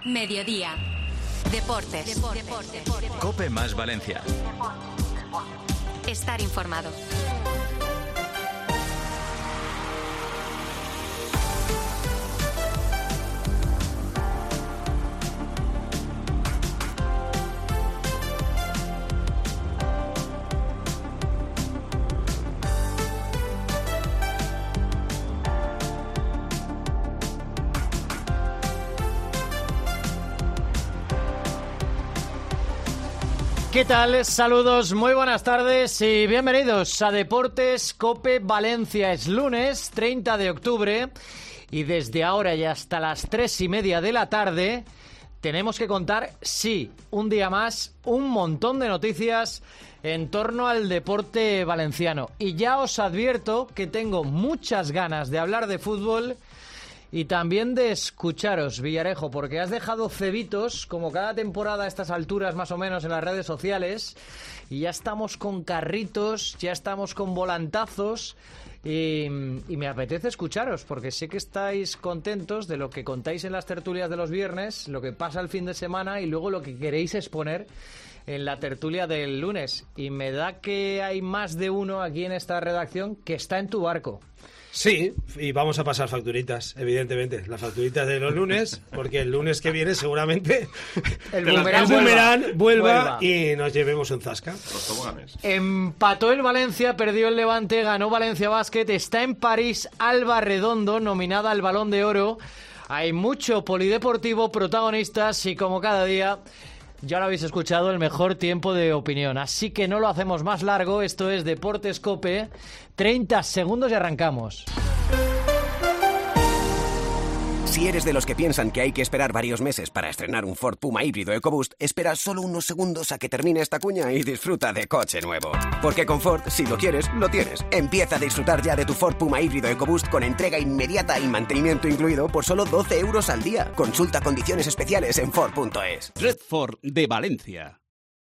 Mediodía. Deportes. COPE más Valencia. Estar informado. ¿Qué tal? Saludos, muy buenas tardes y bienvenidos a Deportes COPE Valencia. Es lunes 30 de octubre y desde ahora y hasta las 3:30 de la tarde tenemos que contar, sí, un día más, un montón de noticias en torno al deporte valenciano. Y ya os advierto que tengo muchas ganas de hablar de fútbol y también de escucharos, Villarejo, porque has dejado cebitos, como cada temporada a estas alturas más o menos en las redes sociales, y ya estamos con carritos, ya estamos con volantazos, y me apetece escucharos, porque sé que estáis contentos de lo que contáis en las tertulias de los viernes, lo que pasa el fin de semana y luego lo que queréis exponer en la tertulia del lunes. Y me da que hay más de uno aquí en esta redacción que está en tu barco. Sí, y vamos a pasar facturitas, evidentemente, las facturitas de los lunes, porque el lunes que viene seguramente el boomerang vuelva y nos llevemos un zasca. Los toboganes. Empató el Valencia, perdió el Levante, ganó Valencia Basket, está en París Alba Redondo, nominada al Balón de Oro. Hay mucho polideportivo, protagonistas y como cada día, ya lo habéis escuchado, el mejor tiempo de opinión. Así que no lo hacemos más largo, esto es Deportes COPE, 30 segundos y arrancamos. Si eres de los que piensan que hay que esperar varios meses para estrenar un Ford Puma híbrido EcoBoost, espera solo unos segundos a que termine esta cuña y disfruta de coche nuevo. Porque con Ford, si lo quieres, lo tienes. Empieza a disfrutar ya de tu Ford Puma híbrido EcoBoost con entrega inmediata y mantenimiento incluido por solo 12 euros al día. Consulta condiciones especiales en Ford.es. Red Ford de Valencia.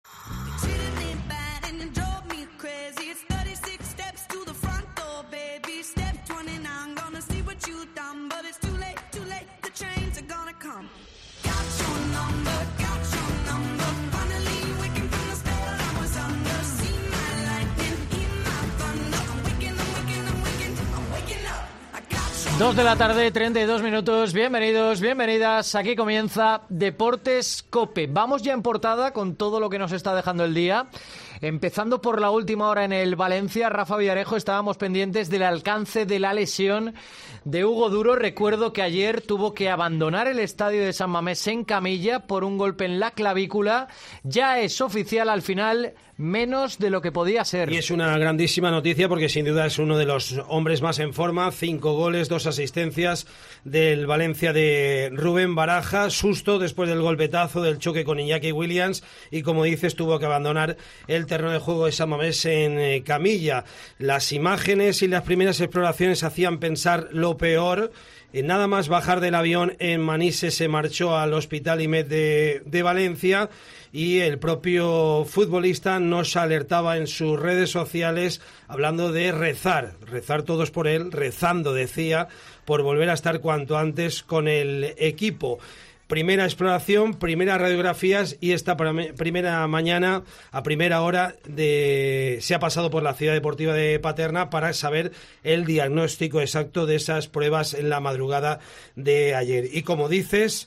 Dos de la tarde, 32 minutos. Bienvenidos, bienvenidas. Aquí comienza Deportes COPE. Vamos ya en portada con todo lo que nos está dejando el día. Empezando por la última hora en el Valencia, Rafa Villarejo, estábamos pendientes del alcance de la lesión de Hugo Duro. Recuerdo que ayer tuvo que abandonar el estadio de San Mamés en camilla por un golpe en la clavícula. Ya es oficial al final, menos de lo que podía ser. Y es una grandísima noticia porque sin duda es uno de los hombres más en forma. 5 goles, 2 asistencias del Valencia de Rubén Baraja. Susto después del golpetazo, del choque con Iñaki Williams. Y como dices, tuvo que abandonar el terreno de juego de San Mamés en camilla. Las imágenes y las primeras exploraciones hacían pensar lo peor. Nada más bajar del avión en Manises se marchó al Hospital IMED de Valencia y el propio futbolista nos alertaba en sus redes sociales hablando de rezar todos por él, rezando, decía, por volver a estar cuanto antes con el equipo. Primera exploración, primeras radiografías y esta primera mañana, a primera hora, se ha pasado por la Ciudad Deportiva de Paterna para saber el diagnóstico exacto de esas pruebas en la madrugada de ayer. Y como dices,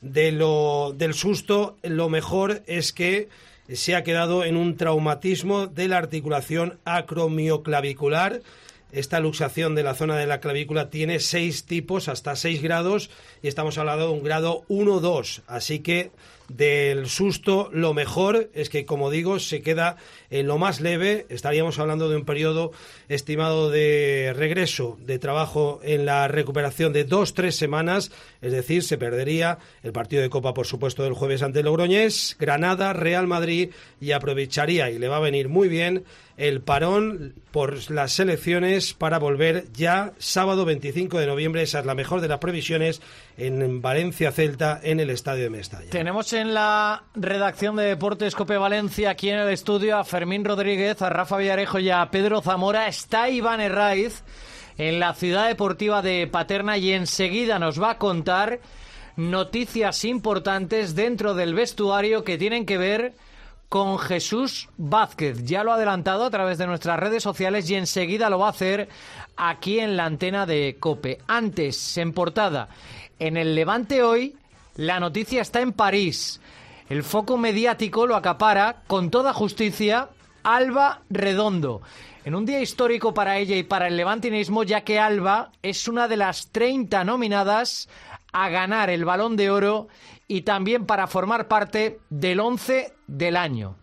del susto, lo mejor es que se ha quedado en un traumatismo de la articulación acromioclavicular. Esta luxación de la zona de la clavícula tiene 6 tipos, hasta 6 grados, y estamos hablando de un grado 1-2. Así que del susto, lo mejor es que, como digo, se queda en lo más leve. Estaríamos hablando de un periodo estimado de regreso de trabajo en la recuperación de 2-3 semanas, es decir, se perdería el partido de Copa, por supuesto, del jueves ante el Logroñés, Granada, Real Madrid, y aprovecharía, y le va a venir muy bien, el parón por las selecciones para volver ya sábado 25 de noviembre, esa es la mejor de las previsiones, en Valencia Celta, en el estadio de Mestalla. Tenemos en la redacción de Deportes COPE Valencia, aquí en el estudio, a Fermín Rodríguez, a Rafa Villarejo y a Pedro Zamora. Está Iván Herraiz en la Ciudad Deportiva de Paterna y enseguida nos va a contar noticias importantes dentro del vestuario que tienen que ver con Jesús Vázquez. Ya lo ha adelantado a través de nuestras redes sociales y enseguida lo va a hacer aquí en la antena de COPE. Antes, en portada, en el Levante hoy, la noticia está en París. El foco mediático lo acapara, con toda justicia, Alba Redondo. En un día histórico para ella y para el levantinismo, ya que Alba es una de las 30 nominadas a ganar el Balón de Oro y también para formar parte del 11 del año.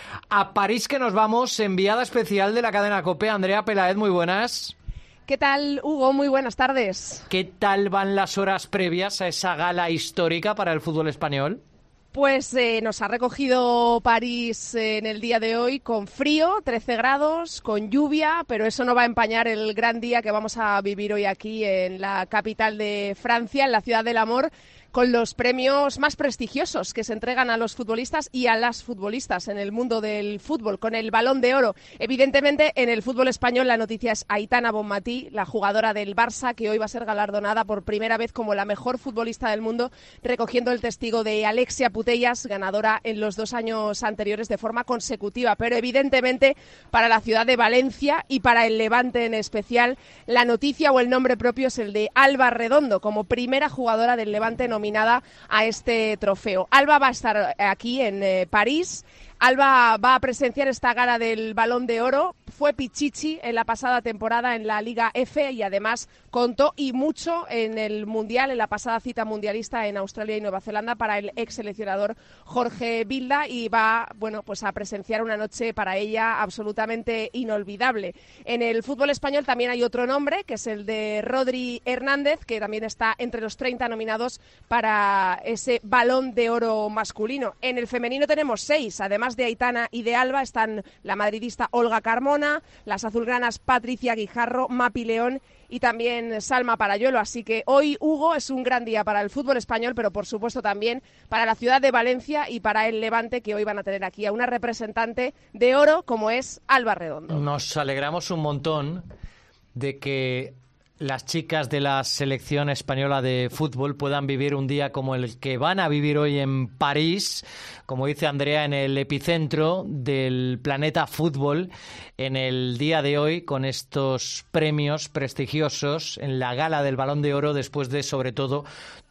A París que nos vamos, enviada especial de la cadena COPE, Andrea Peláez, muy buenas. ¿Qué tal, Hugo? Muy buenas tardes. ¿Qué tal van las horas previas a esa gala histórica para el fútbol español? Pues nos ha recogido París en el día de hoy con frío, 13 grados, con lluvia, pero eso no va a empañar el gran día que vamos a vivir hoy aquí en la capital de Francia, en la Ciudad del Amor, con los premios más prestigiosos que se entregan a los futbolistas y a las futbolistas en el mundo del fútbol, con el Balón de Oro. Evidentemente, en el fútbol español la noticia es Aitana Bonmatí, la jugadora del Barça, que hoy va a ser galardonada por primera vez como la mejor futbolista del mundo, recogiendo el testigo de Alexia Putellas, ganadora en los 2 años anteriores de forma consecutiva. Pero evidentemente, para la ciudad de Valencia y para el Levante en especial, la noticia o el nombre propio es el de Alba Redondo, como primera jugadora del Levante nominada a este trofeo. Alba va a estar aquí en París. Alba va a presenciar esta gala del Balón de Oro. Fue pichichi en la pasada temporada en la Liga F y además contó y mucho en el Mundial, en la pasada cita mundialista en Australia y Nueva Zelanda para el ex seleccionador Jorge Vilda, y va, pues a presenciar una noche para ella absolutamente inolvidable. En el fútbol español también hay otro nombre, que es el de Rodri Hernández, que también está entre los 30 nominados para ese Balón de Oro masculino. En el femenino tenemos 6, además de Aitana y de Alba están la madridista Olga Carmona, las azulgranas Patricia Guijarro, Mapi León y también Salma Parayuelo. Así que hoy, Hugo, es un gran día para el fútbol español, pero por supuesto también para la ciudad de Valencia y para el Levante, que hoy van a tener aquí a una representante de oro como es Alba Redondo. Nos alegramos un montón de que las chicas de la selección española de fútbol puedan vivir un día como el que van a vivir hoy en París, como dice Andrea, en el epicentro del planeta fútbol, en el día de hoy, con estos premios prestigiosos en la gala del Balón de Oro, después de, sobre todo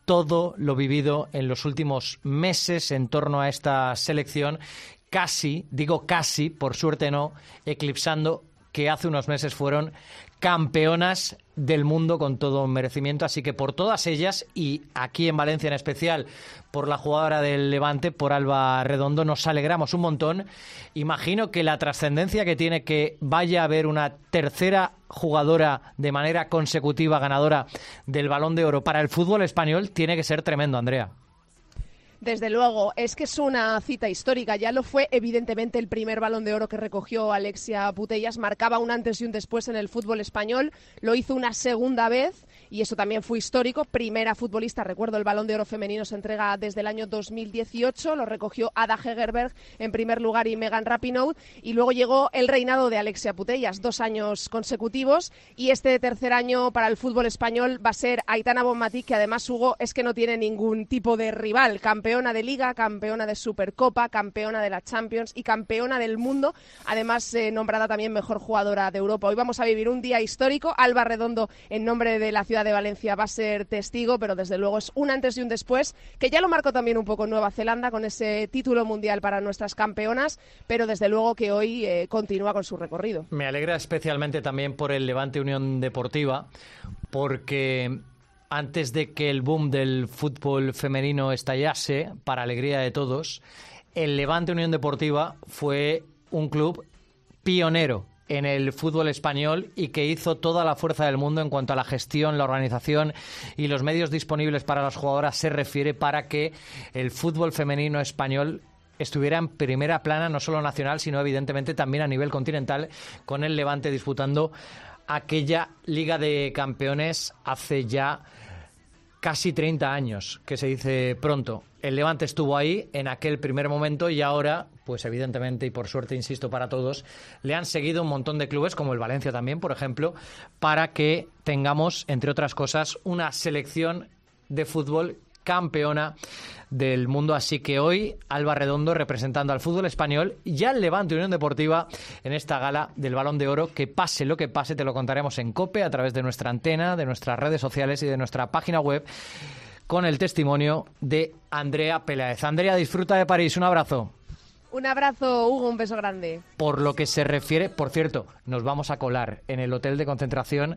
lo vivido en los últimos meses en torno a esta selección, casi, por suerte no, eclipsando que hace unos meses fueron campeonas del mundo con todo merecimiento. Así que por todas ellas, y aquí en Valencia en especial por la jugadora del Levante, por Alba Redondo, nos alegramos un montón. Imagino que la trascendencia que tiene que vaya a haber una tercera jugadora de manera consecutiva ganadora del Balón de Oro para el fútbol español tiene que ser tremendo, Andrea. Desde luego, es que es una cita histórica. Ya lo fue, evidentemente, el primer Balón de Oro que recogió Alexia Putellas. Marcaba un antes y un después en el fútbol español. Lo hizo una segunda vez y eso también fue histórico. Primera futbolista, recuerdo, el Balón de Oro femenino se entrega desde el año 2018. Lo recogió Ada Hegerberg en primer lugar y Megan Rapinoe. Y luego llegó el reinado de Alexia Putellas, 2 años consecutivos. Y este tercer año para el fútbol español va a ser Aitana Bonmatí, que además, Hugo, es que no tiene ningún tipo de rival. Campeona de Liga, campeona de Supercopa, campeona de la Champions y campeona del mundo, además nombrada también mejor jugadora de Europa. Hoy vamos a vivir un día histórico. Alba Redondo, en nombre de la ciudad de Valencia, va a ser testigo, pero desde luego es un antes y un después, que ya lo marcó también un poco Nueva Zelanda con ese título mundial para nuestras campeonas, pero desde luego que hoy continúa con su recorrido. Me alegra especialmente también por el Levante Unión Deportiva, porque antes de que el boom del fútbol femenino estallase, para alegría de todos, el Levante Unión Deportiva fue un club pionero en el fútbol español y que hizo toda la fuerza del mundo en cuanto a la gestión, la organización y los medios disponibles para las jugadoras se refiere, para que el fútbol femenino español estuviera en primera plana, no solo nacional, sino evidentemente también a nivel continental, con el Levante disputando aquella Liga de Campeones hace ya casi 30 años, que se dice pronto. El Levante estuvo ahí en aquel primer momento y ahora, pues evidentemente y por suerte, insisto, para todos, le han seguido un montón de clubes, como el Valencia también, por ejemplo, para que tengamos, entre otras cosas, una selección de fútbol campeona del mundo. Así que hoy Alba Redondo representando al fútbol español y al Levante Unión Deportiva en esta gala del Balón de Oro, que pase lo que pase te lo contaremos en COPE a través de nuestra antena, de nuestras redes sociales y de nuestra página web, con el testimonio de Andrea Peláez. Andrea, disfruta de París, un abrazo. Un abrazo, Hugo, un beso grande. Por lo que se refiere, por cierto, nos vamos a colar en el hotel de concentración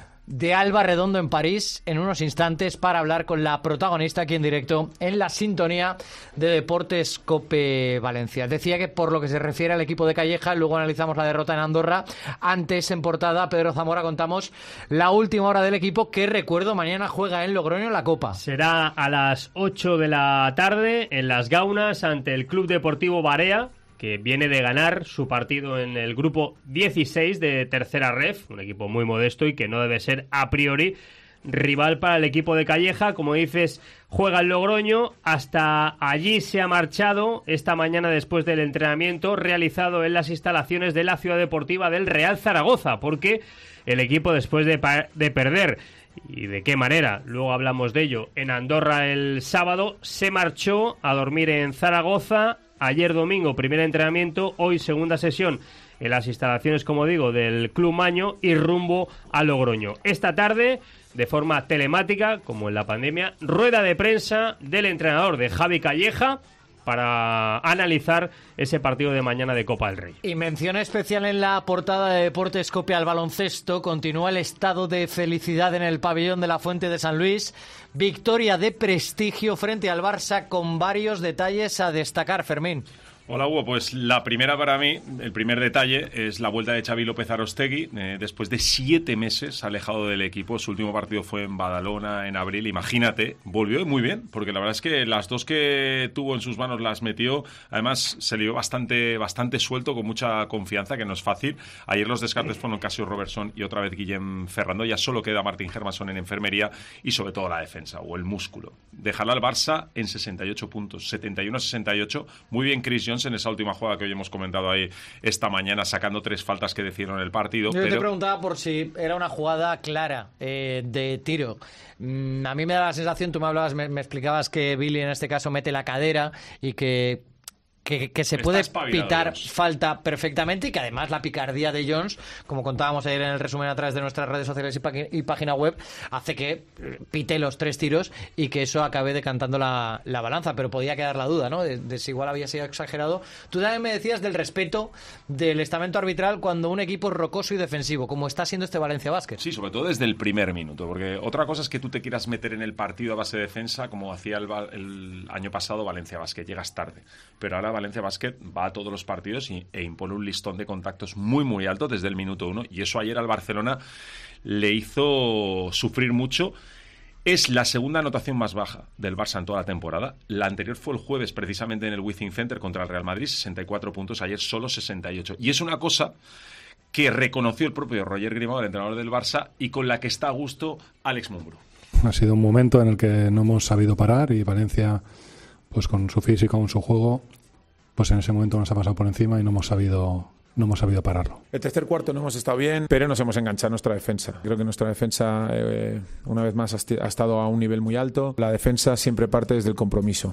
de Alba Redondo en París en unos instantes para hablar con la protagonista aquí en directo en la sintonía de Deportes COPE Valencia. Decía que por lo que se refiere al equipo de Calleja, luego analizamos la derrota en Andorra. Antes, en portada, Pedro Zamora, contamos la última hora del equipo que, recuerdo, mañana juega en Logroño la Copa. Será a las 8 de la tarde en Las Gaunas ante el Club Deportivo Barea, que viene de ganar su partido en el grupo 16 de Tercera Ref, un equipo muy modesto y que no debe ser a priori rival para el equipo de Calleja. Como dices, juega en Logroño. Hasta allí se ha marchado esta mañana después del entrenamiento realizado en las instalaciones de la Ciudad Deportiva del Real Zaragoza, porque el equipo, después de perder, y de qué manera, luego hablamos de ello, en Andorra el sábado, se marchó a dormir en Zaragoza. Ayer domingo, primer entrenamiento, hoy segunda sesión en las instalaciones, como digo, del Club Maño y rumbo a Logroño. Esta tarde, de forma telemática, como en la pandemia, rueda de prensa del entrenador de Javi Calleja para analizar ese partido de mañana de Copa del Rey. Y mención especial en la portada de Deportes COPE al baloncesto. Continúa el estado de felicidad en el pabellón de la Fuente de San Luis. Victoria de prestigio frente al Barça con varios detalles a destacar, Fermín. Hola Hugo, pues la primera para mí, el primer detalle es la vuelta de Xavi López Arostegui. Después de 7 meses alejado del equipo, su último partido fue en Badalona en abril. Imagínate, volvió muy bien, porque la verdad es que las dos que tuvo en sus manos las metió. Además se le dio bastante suelto, con mucha confianza, que no es fácil. Ayer los descartes fueron Casio Robertson y otra vez Guillem Ferrando. Ya solo queda Martín Hermanson en enfermería y sobre todo la defensa o el músculo. Dejará al Barça en 68 puntos, 71-68. Muy bien Chris Jones en esa última jugada que hoy hemos comentado ahí esta mañana, sacando 3 faltas que decidieron el partido. Yo te preguntaba por si era una jugada clara de tiro. A mí me da la sensación, tú me hablabas, me explicabas que Billy en este caso mete la cadera y que se puede pitar falta perfectamente, y que además la picardía de Jones, como contábamos ayer en el resumen a través de nuestras redes sociales y página web, hace que pite los 3 tiros y que eso acabe decantando la balanza. Pero podía quedar la duda, ¿no? De si igual había sido exagerado. Tú también me decías del respeto del estamento arbitral cuando un equipo es rocoso y defensivo, como está siendo este Valencia Basket. Sí, sobre todo desde el primer minuto, porque otra cosa es que tú te quieras meter en el partido a base de defensa, como hacía el año pasado Valencia Basket. Llegas tarde, pero ahora Valencia Basket va a todos los partidos e impone un listón de contactos muy alto desde el minuto 1, y eso ayer al Barcelona le hizo sufrir mucho. Es la segunda anotación más baja del Barça en toda la temporada. La anterior fue el jueves, precisamente en el Wizzing Center contra el Real Madrid, 64 puntos, ayer solo 68. Y es una cosa que reconoció el propio Roger Grimau, el entrenador del Barça, y con la que está a gusto Alex Mumbrú. Ha sido un momento en el que no hemos sabido parar, y Valencia, pues con su físico, con su juego, pues en ese momento nos ha pasado por encima y no hemos sabido pararlo. El tercer cuarto no hemos estado bien, pero nos hemos enganchado en nuestra defensa. Creo que nuestra defensa, una vez más, ha estado a un nivel muy alto. La defensa siempre parte desde el compromiso,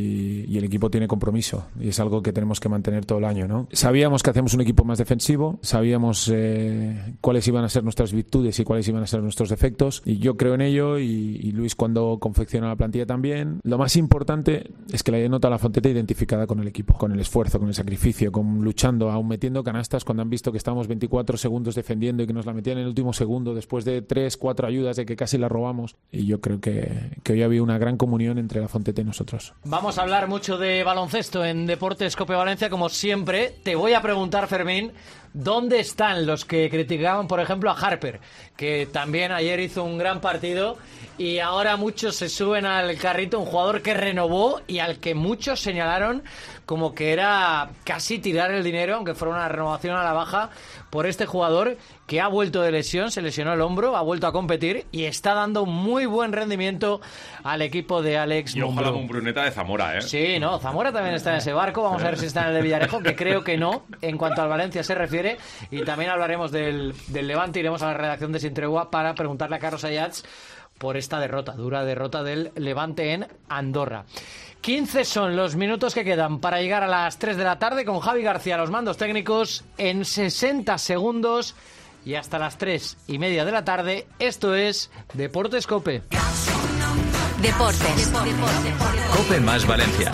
y el equipo tiene compromiso, y es algo que tenemos que mantener todo el año, ¿no? Sabíamos que hacemos un equipo más defensivo, sabíamos cuáles iban a ser nuestras virtudes y cuáles iban a ser nuestros defectos, y yo creo en ello, y Luis, cuando confecciona la plantilla, también. Lo más importante es que la nota la Fonteta identificada con el equipo, con el esfuerzo, con el sacrificio, con luchando, aún metiendo canastas cuando han visto que estábamos 24 segundos defendiendo y que nos la metían en el último segundo después de 3-4 ayudas de que casi la robamos. Y yo creo que hoy había una gran comunión entre la Fonteta y nosotros. Vamos a hablar mucho de baloncesto en Deportes COPE Valencia, como siempre. Te voy a preguntar, Fermín, ¿dónde están los que criticaban, por ejemplo, a Harper, que también ayer hizo un gran partido, y ahora muchos se suben al carrito, un jugador que renovó y al que muchos señalaron como que era casi tirar el dinero, aunque fuera una renovación a la baja, por este jugador que ha vuelto de lesión, se lesionó el hombro, ha vuelto a competir y está dando muy buen rendimiento al equipo de Alex Mumbrú. Y ojalá Mumbruneta de Zamora, ¿eh? Sí, no, Zamora también está en ese barco. Vamos a ver si está en el de Villarejo, que creo que no, en cuanto al Valencia se refiere. Y también hablaremos del Levante, iremos a la redacción de Sin Tregua para preguntarle a Carlos Ayats por esta dura derrota del Levante en Andorra. 15 son los minutos que quedan para llegar a las 3 de la tarde con Javi García a los mandos técnicos. En 60 segundos y hasta las 3:30 de la tarde, esto es Deportes COPE. Deportes. COPE más Valencia.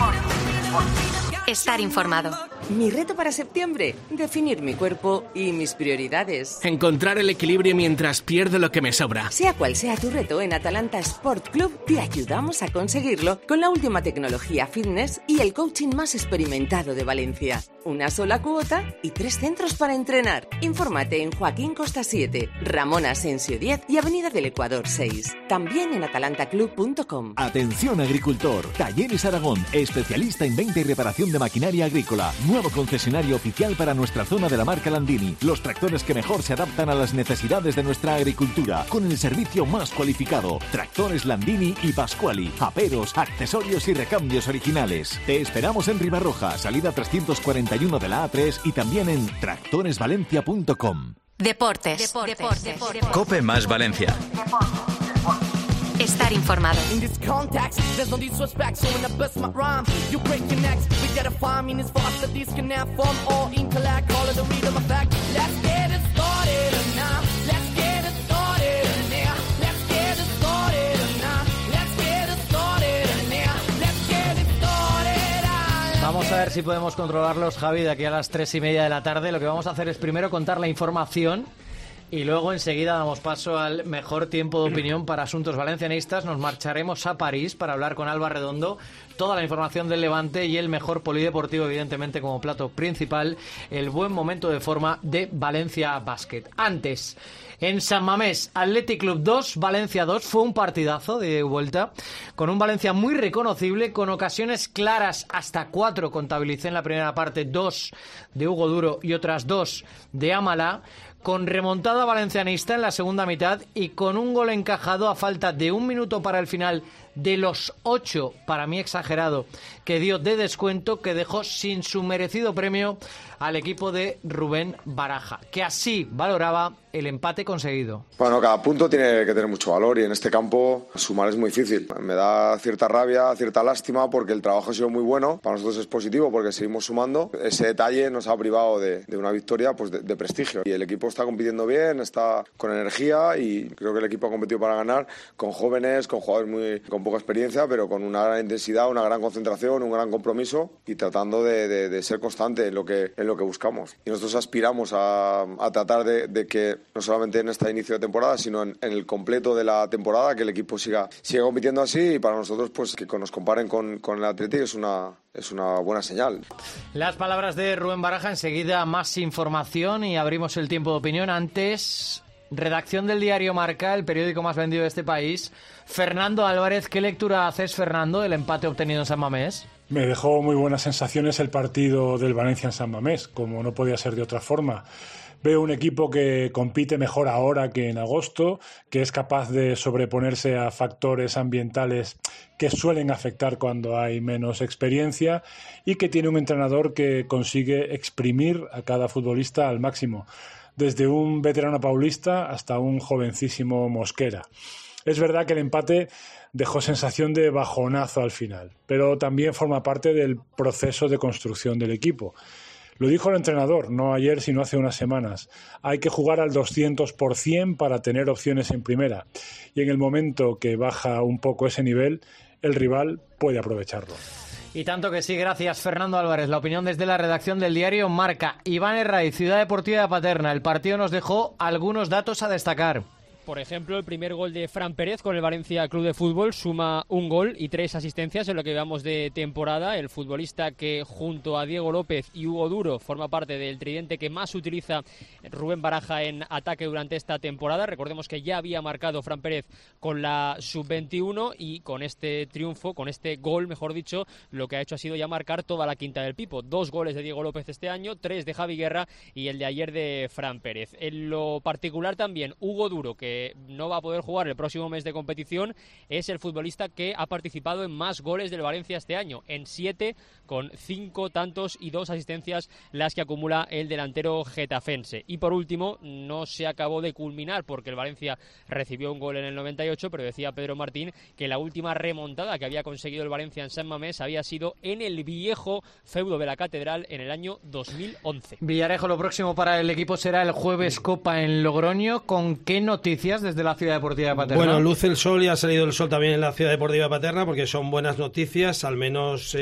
Estar informado. Mi reto para septiembre, definir mi cuerpo y mis prioridades. Encontrar el equilibrio mientras pierdo lo que me sobra. Sea cual sea tu reto, en Atalanta Sport Club te ayudamos a conseguirlo con la última tecnología fitness y el coaching más experimentado de Valencia. Una sola cuota y 3 centros para entrenar. Infórmate en Joaquín Costa 7, Ramón Asensio 10 y Avenida del Ecuador 6. También en atalantaclub.com. Atención agricultor, Talleres Aragón, especialista en venta y reparación de maquinaria agrícola. Nuevo concesionario oficial para nuestra zona de la marca Landini. Los tractores que mejor se adaptan a las necesidades de nuestra agricultura, con el servicio más cualificado. Tractores Landini y Pasquali. Aperos, accesorios y recambios originales. Te esperamos en Ribarroja, salida 341 de la A3 y también en tractoresvalencia.com. Deportes. COPE más Valencia. Estar informado. Vamos a ver si podemos controlarlos, Javi, de aquí a las 3:30 de la tarde. Lo que vamos a hacer es primero contar la información y luego enseguida damos paso al mejor tiempo de opinión para asuntos valencianistas. Nos marcharemos a París para hablar con Alba Redondo. Toda la información del Levante y el mejor polideportivo, evidentemente, como plato principal, el buen momento de forma de Valencia Basket. Antes, en San Mamés, Athletic Club 2, Valencia 2, fue un partidazo de vuelta, con un Valencia muy reconocible, con ocasiones claras, hasta 4 contabilicé en la primera parte, 2 de Hugo Duro y otras 2 de Amala, con remontada valencianista en la segunda mitad y con un gol encajado a falta de 1 minuto para el final de los 8, para mí exagerado, que dio de descuento, que dejó sin su merecido premio al equipo de Rubén Baraja, que así valoraba el empate conseguido. Bueno, cada punto tiene que tener mucho valor y en este campo sumar es muy difícil. Me da cierta rabia, cierta lástima porque el trabajo ha sido muy bueno. Para nosotros es positivo porque seguimos sumando. Ese detalle nos ha privado de una victoria pues de prestigio. Y el equipo está compitiendo bien, está con energía y creo que el equipo ha competido para ganar con jóvenes, con jugadores con poca experiencia, pero con una gran intensidad, una gran concentración, un gran compromiso y tratando de ser constante en lo que buscamos. Y nosotros aspiramos a tratar de que no solamente en este inicio de temporada, sino en el completo de la temporada, que el equipo siga compitiendo así y para nosotros pues que nos comparen con el Athletic es una buena señal. Las palabras de Rubén Baraja, enseguida más información y abrimos el tiempo de opinión. Antes, redacción del diario Marca, el periódico más vendido de este país. Fernando Álvarez, ¿qué lectura haces, Fernando, del empate obtenido en San Mamés? Me dejó muy buenas sensaciones el partido del Valencia en San Mamés, como no podía ser de otra forma. Veo un equipo que compite mejor ahora que en agosto, que es capaz de sobreponerse a factores ambientales que suelen afectar cuando hay menos experiencia y que tiene un entrenador que consigue exprimir a cada futbolista al máximo, desde un veterano paulista hasta un jovencísimo Mosquera. Es verdad que el empate dejó sensación de bajonazo al final, pero también forma parte del proceso de construcción del equipo. Lo dijo el entrenador, no ayer, sino hace unas semanas. Hay que jugar al 200% para tener opciones en primera. Y en el momento que baja un poco ese nivel, el rival puede aprovecharlo. Y tanto que sí, gracias Fernando Álvarez. La opinión desde la redacción del diario Marca. Iván Herraiz, Ciudad Deportiva de Paterna. El partido nos dejó algunos datos a destacar. Por ejemplo, el primer gol de Fran Pérez con el Valencia Club de Fútbol suma 1 gol y 3 asistencias en lo que llevamos de temporada. El futbolista que junto a Diego López y Hugo Duro forma parte del tridente que más utiliza Rubén Baraja en ataque durante esta temporada. Recordemos que ya había marcado Fran Pérez con la sub-21 y con este triunfo, con este gol, mejor dicho, lo que ha hecho ha sido ya marcar toda la quinta del Pipo. 2 goles de Diego López este año, 3 de Javi Guerra y el de ayer de Fran Pérez. En lo particular también Hugo Duro, que no va a poder jugar el próximo mes de competición, es el futbolista que ha participado en más goles del Valencia este año, en 7, con 5 tantos y 2 asistencias las que acumula el delantero getafense. Y por último, no se acabó de culminar porque el Valencia recibió un gol en el 98, pero decía Pedro Martín que la última remontada que había conseguido el Valencia en San Mamés había sido en el viejo feudo de la Catedral en el año 2011. Villarejo, lo próximo para el equipo será el jueves Copa en Logroño. ¿Con qué noticias desde la Ciudad Deportiva de Paterna? Bueno, luce el sol y ha salido el sol también en la Ciudad Deportiva de Paterna porque son buenas noticias, al menos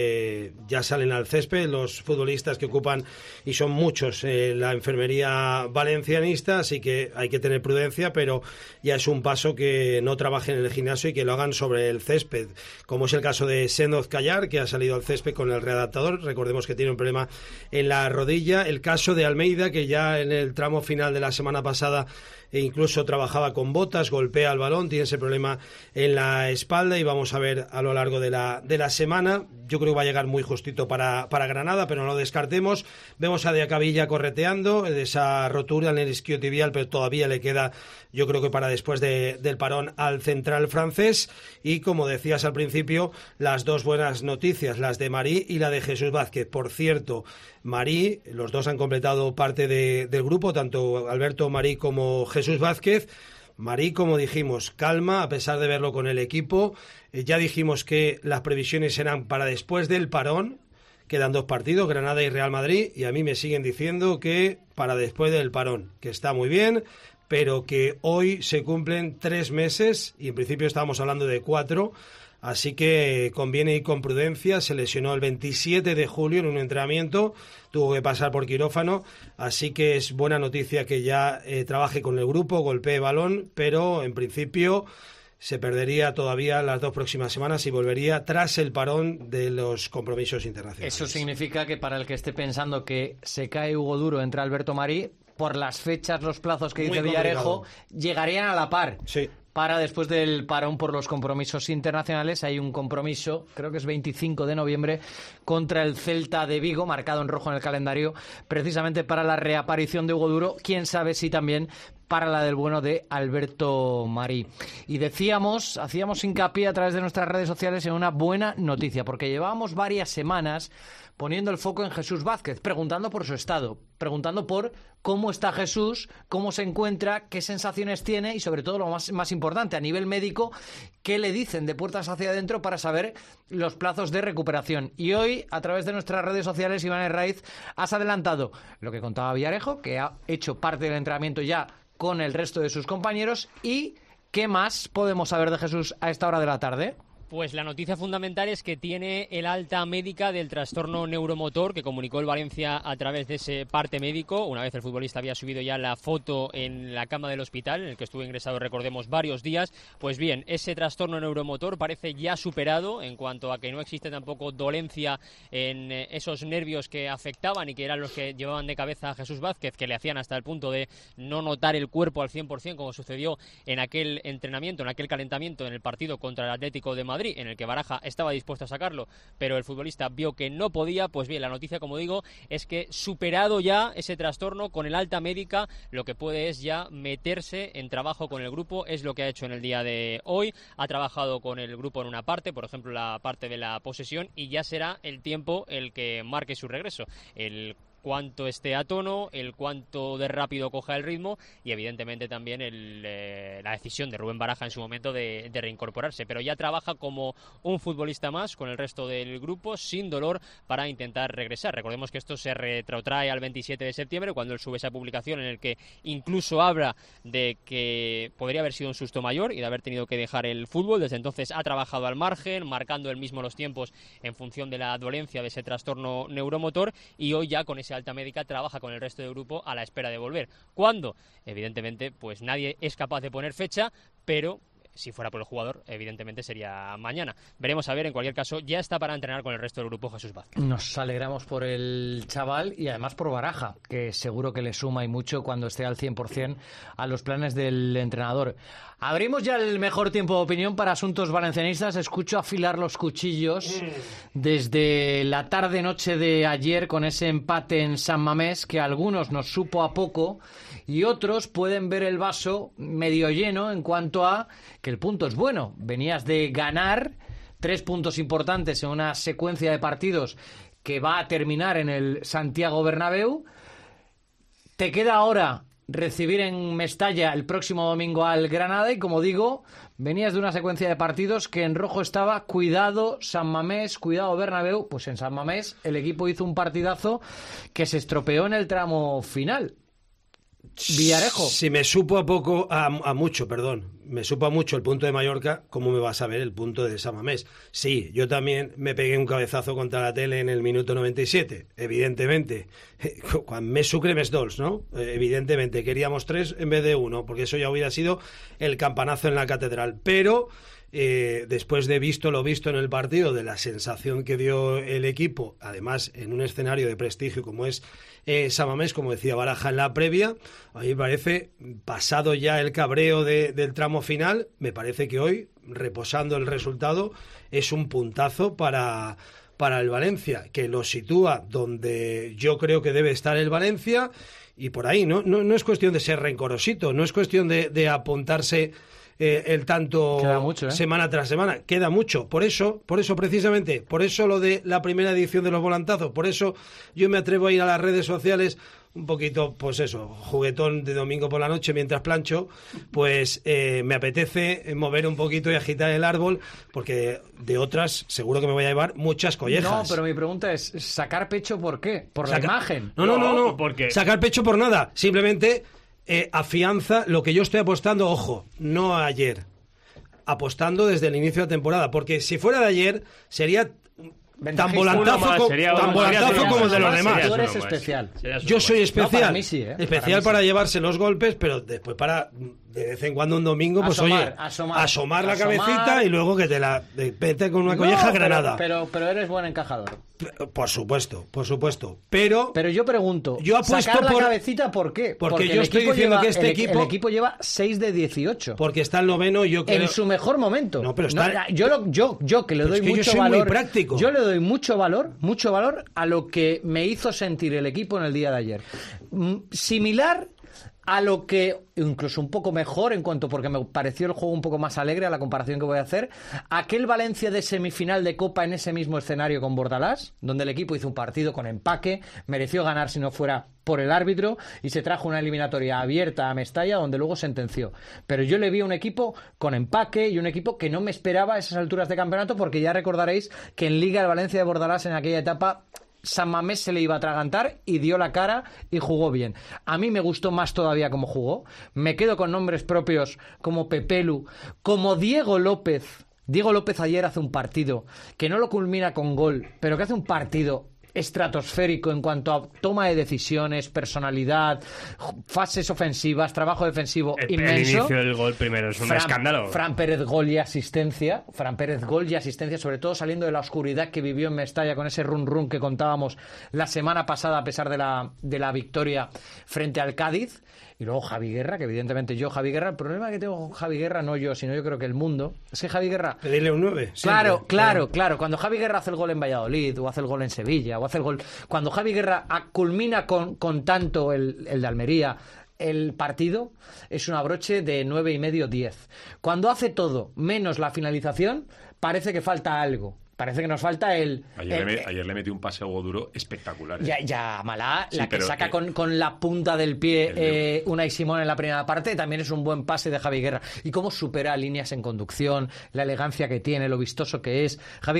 ya salen al césped los futbolistas que ocupan, y son muchos, la enfermería valencianista, así que hay que tener prudencia, pero ya es un paso que no trabajen en el gimnasio y que lo hagan sobre el césped, como es el caso de Sendoz Callar, que ha salido al césped con el readaptador. Recordemos que tiene un problema en la rodilla. El caso de Almeida, que ya en el tramo final de la semana pasada incluso trabajaba con botas, golpea el balón, tiene ese problema en la espalda, y vamos a ver a lo largo de la semana. Yo creo que va a llegar muy justito para Granada, pero no lo descartemos. Vemos a Diacabilla correteando de esa rotura en el isquiotibial, pero todavía le queda, yo creo que para después del parón, al central francés. Y como decías al principio, las dos buenas noticias, las de Marí y la de Jesús Vázquez. Por cierto, Marí, los dos han completado parte del grupo, tanto Alberto Marí como Jesús Vázquez. Marí, como dijimos, calma a pesar de verlo con el equipo. Ya dijimos que las previsiones eran para después del parón. Quedan 2 partidos, Granada y Real Madrid, y a mí me siguen diciendo que para después del parón, que está muy bien, pero que hoy se cumplen 3 meses y en principio estábamos hablando de 4. Así que conviene ir con prudencia. Se lesionó el 27 de julio en un entrenamiento, tuvo que pasar por quirófano, así que es buena noticia que ya trabaje con el grupo, golpee balón, pero en principio se perdería todavía las 2 próximas semanas y volvería tras el parón de los compromisos internacionales. Eso significa que para el que esté pensando que se cae Hugo Duro, entra Alberto Marí, por las fechas, los plazos que dice Villarejo, llegarían a la par. Sí. Para después del parón por los compromisos internacionales. Hay un compromiso, creo que es 25 de noviembre, contra el Celta de Vigo, marcado en rojo en el calendario, precisamente para la reaparición de Hugo Duro. Quién sabe si también para la del bueno de Alberto Marí. Y hacíamos hincapié a través de nuestras redes sociales en una buena noticia, porque llevábamos varias semanas poniendo el foco en Jesús Vázquez, preguntando por su estado, preguntando por cómo está Jesús, cómo se encuentra, qué sensaciones tiene y sobre todo lo más importante, a nivel médico, qué le dicen de puertas hacia adentro para saber los plazos de recuperación. Y hoy, a través de nuestras redes sociales, Iván Herraiz, has adelantado lo que contaba Villarejo, que ha hecho parte del entrenamiento ya con el resto de sus compañeros. ¿Y qué más podemos saber de Jesús a esta hora de la tarde? Pues la noticia fundamental es que tiene el alta médica del trastorno neuromotor que comunicó el Valencia a través de ese parte médico. Una vez el futbolista había subido ya la foto en la cama del hospital, en el que estuvo ingresado, recordemos, varios días. Pues bien, ese trastorno neuromotor parece ya superado en cuanto a que no existe tampoco dolencia en esos nervios que afectaban y que eran los que llevaban de cabeza a Jesús Vázquez, que le hacían hasta el punto de no notar el cuerpo al 100%, como sucedió en aquel entrenamiento, en aquel calentamiento en el partido contra el Atlético de Madrid, en el que Baraja estaba dispuesto a sacarlo, pero el futbolista vio que no podía. Pues bien, la noticia, como digo, es que superado ya ese trastorno con el alta médica, lo que puede es ya meterse en trabajo con el grupo. Es lo que ha hecho en el día de hoy. Ha trabajado con el grupo en una parte, por ejemplo la parte de la posesión, y ya será el tiempo el que marque su regreso, el cuánto esté a tono, el cuánto de rápido coja el ritmo y evidentemente también la decisión de Rubén Baraja en su momento de reincorporarse, pero ya trabaja como un futbolista más con el resto del grupo sin dolor para intentar regresar. Recordemos que esto se retrotrae al 27 de septiembre cuando él sube esa publicación en el que incluso habla de que podría haber sido un susto mayor y de haber tenido que dejar el fútbol. Desde entonces ha trabajado al margen, marcando él mismo los tiempos en función de la dolencia de ese trastorno neuromotor, y hoy ya con ese alta médica trabaja con el resto del grupo a la espera de volver. ¿Cuándo? Evidentemente, pues nadie es capaz de poner fecha, pero si fuera por el jugador, evidentemente sería mañana. Veremos a ver, en cualquier caso, ya está para entrenar con el resto del grupo Jesús Vázquez. Nos alegramos por el chaval y además por Baraja, que seguro que le suma y mucho cuando esté al 100% a los planes del entrenador. Abrimos ya el mejor tiempo de opinión para asuntos valencianistas. Escucho afilar los cuchillos desde la tarde-noche de ayer con ese empate en San Mamés, que a algunos nos supo a poco y otros pueden ver el vaso medio lleno en cuanto a que el punto es bueno. Venías de ganar 3 puntos importantes en una secuencia de partidos que va a terminar en el Santiago Bernabéu. Te queda ahora recibir en Mestalla el próximo domingo al Granada y, como digo, venías de una secuencia de partidos que en rojo estaba cuidado San Mamés, cuidado Bernabéu. Pues en San Mamés el equipo hizo un partidazo que se estropeó en el tramo final. Villarejo. Si me supo a poco, a mucho, perdón, me supo a mucho el punto de Mallorca, ¿cómo me vas a ver el punto de San Mamés? Sí, yo también me pegué un cabezazo contra la tele en el minuto 97, evidentemente. Més sucre, més dolç, ¿no? Evidentemente, queríamos 3 en vez de 1, porque eso ya hubiera sido el campanazo en la catedral. Pero después de visto lo visto en el partido, de la sensación que dio el equipo, además en un escenario de prestigio como es San Mamés, como decía Baraja en la previa, a mí me parece, pasado ya el cabreo del tramo final, me parece que hoy, reposando el resultado, es un puntazo para el Valencia, que lo sitúa donde yo creo que debe estar el Valencia, y por ahí, no es cuestión de ser rencorosito, no es cuestión de apuntarse el tanto mucho, semana tras semana, queda mucho. Por eso precisamente, por eso lo de la primera edición de los volantazos, por eso yo me atrevo a ir a las redes sociales un poquito, pues eso, juguetón de domingo por la noche mientras plancho, pues me apetece mover un poquito y agitar el árbol, porque de otras seguro que me voy a llevar muchas collejas. No, pero mi pregunta es, ¿sacar pecho por qué? ¿Por la imagen? No. Porque Sacar pecho por nada, simplemente afianza lo que yo estoy apostando, ojo, no ayer, apostando desde el inicio de la temporada, porque si fuera de ayer sería tan volantazo como el de los demás. Tú eres especial. Yo soy especial. No, para mí sí, especial para llevarse los golpes, pero después para de vez en cuando un domingo, pues asomar la cabecita y luego que te la pete con una colleja granada. Pero eres buen encajador. Por supuesto. Pero yo pregunto, yo apuesto sacar la por cabecita, ¿por qué? Porque yo estoy diciendo que este el equipo lleva 6 de 18. Porque está el noveno, yo creo. En su mejor momento. No, pero está. Yo que le doy mucho yo soy valor. Muy práctico. Yo le doy mucho valor a lo que me hizo sentir el equipo en el día de ayer. Similar a lo que, incluso un poco mejor en cuanto, porque me pareció el juego un poco más alegre a la comparación que voy a hacer, aquel Valencia de semifinal de Copa en ese mismo escenario con Bordalás, donde el equipo hizo un partido con empaque, mereció ganar si no fuera por el árbitro y se trajo una eliminatoria abierta a Mestalla donde luego sentenció. Pero yo le vi a un equipo con empaque y un equipo que no me esperaba a esas alturas de campeonato, porque ya recordaréis que en Liga el Valencia de Bordalás en aquella etapa San Mamés se le iba a atragantar y dio la cara y jugó bien. A mí me gustó más todavía cómo jugó. Me quedo con nombres propios como Pepelu, como Diego López. Diego López ayer hace un partido que no lo culmina con gol, pero que hace un partido estratosférico en cuanto a toma de decisiones, personalidad, fases ofensivas, trabajo defensivo inmenso. El inicio del gol primero es un escándalo. Fran Pérez gol y asistencia, sobre todo saliendo de la oscuridad que vivió en Mestalla con ese run que contábamos la semana pasada a pesar de la victoria frente al Cádiz. Y luego Javi Guerra, que evidentemente Javi Guerra, el problema que tengo con Javi Guerra, no yo, sino yo creo que el mundo, es que Javi Guerra... Pedirle un 9. Claro. Cuando Javi Guerra hace el gol en Valladolid, o hace el gol en Sevilla, o hace el gol... Cuando Javi Guerra culmina con tanto el de Almería, el partido es un abroche de 9,5, 10. Cuando hace todo, menos la finalización, parece que falta algo. Parece que nos falta el... Ayer le metí un pase duro espectacular. Ya, Malá, sí, la que saca con la punta del pie Unai Simón en la primera parte, también es un buen pase de Javi Guerra. Y cómo supera líneas en conducción, la elegancia que tiene, lo vistoso que es. Javi Guerra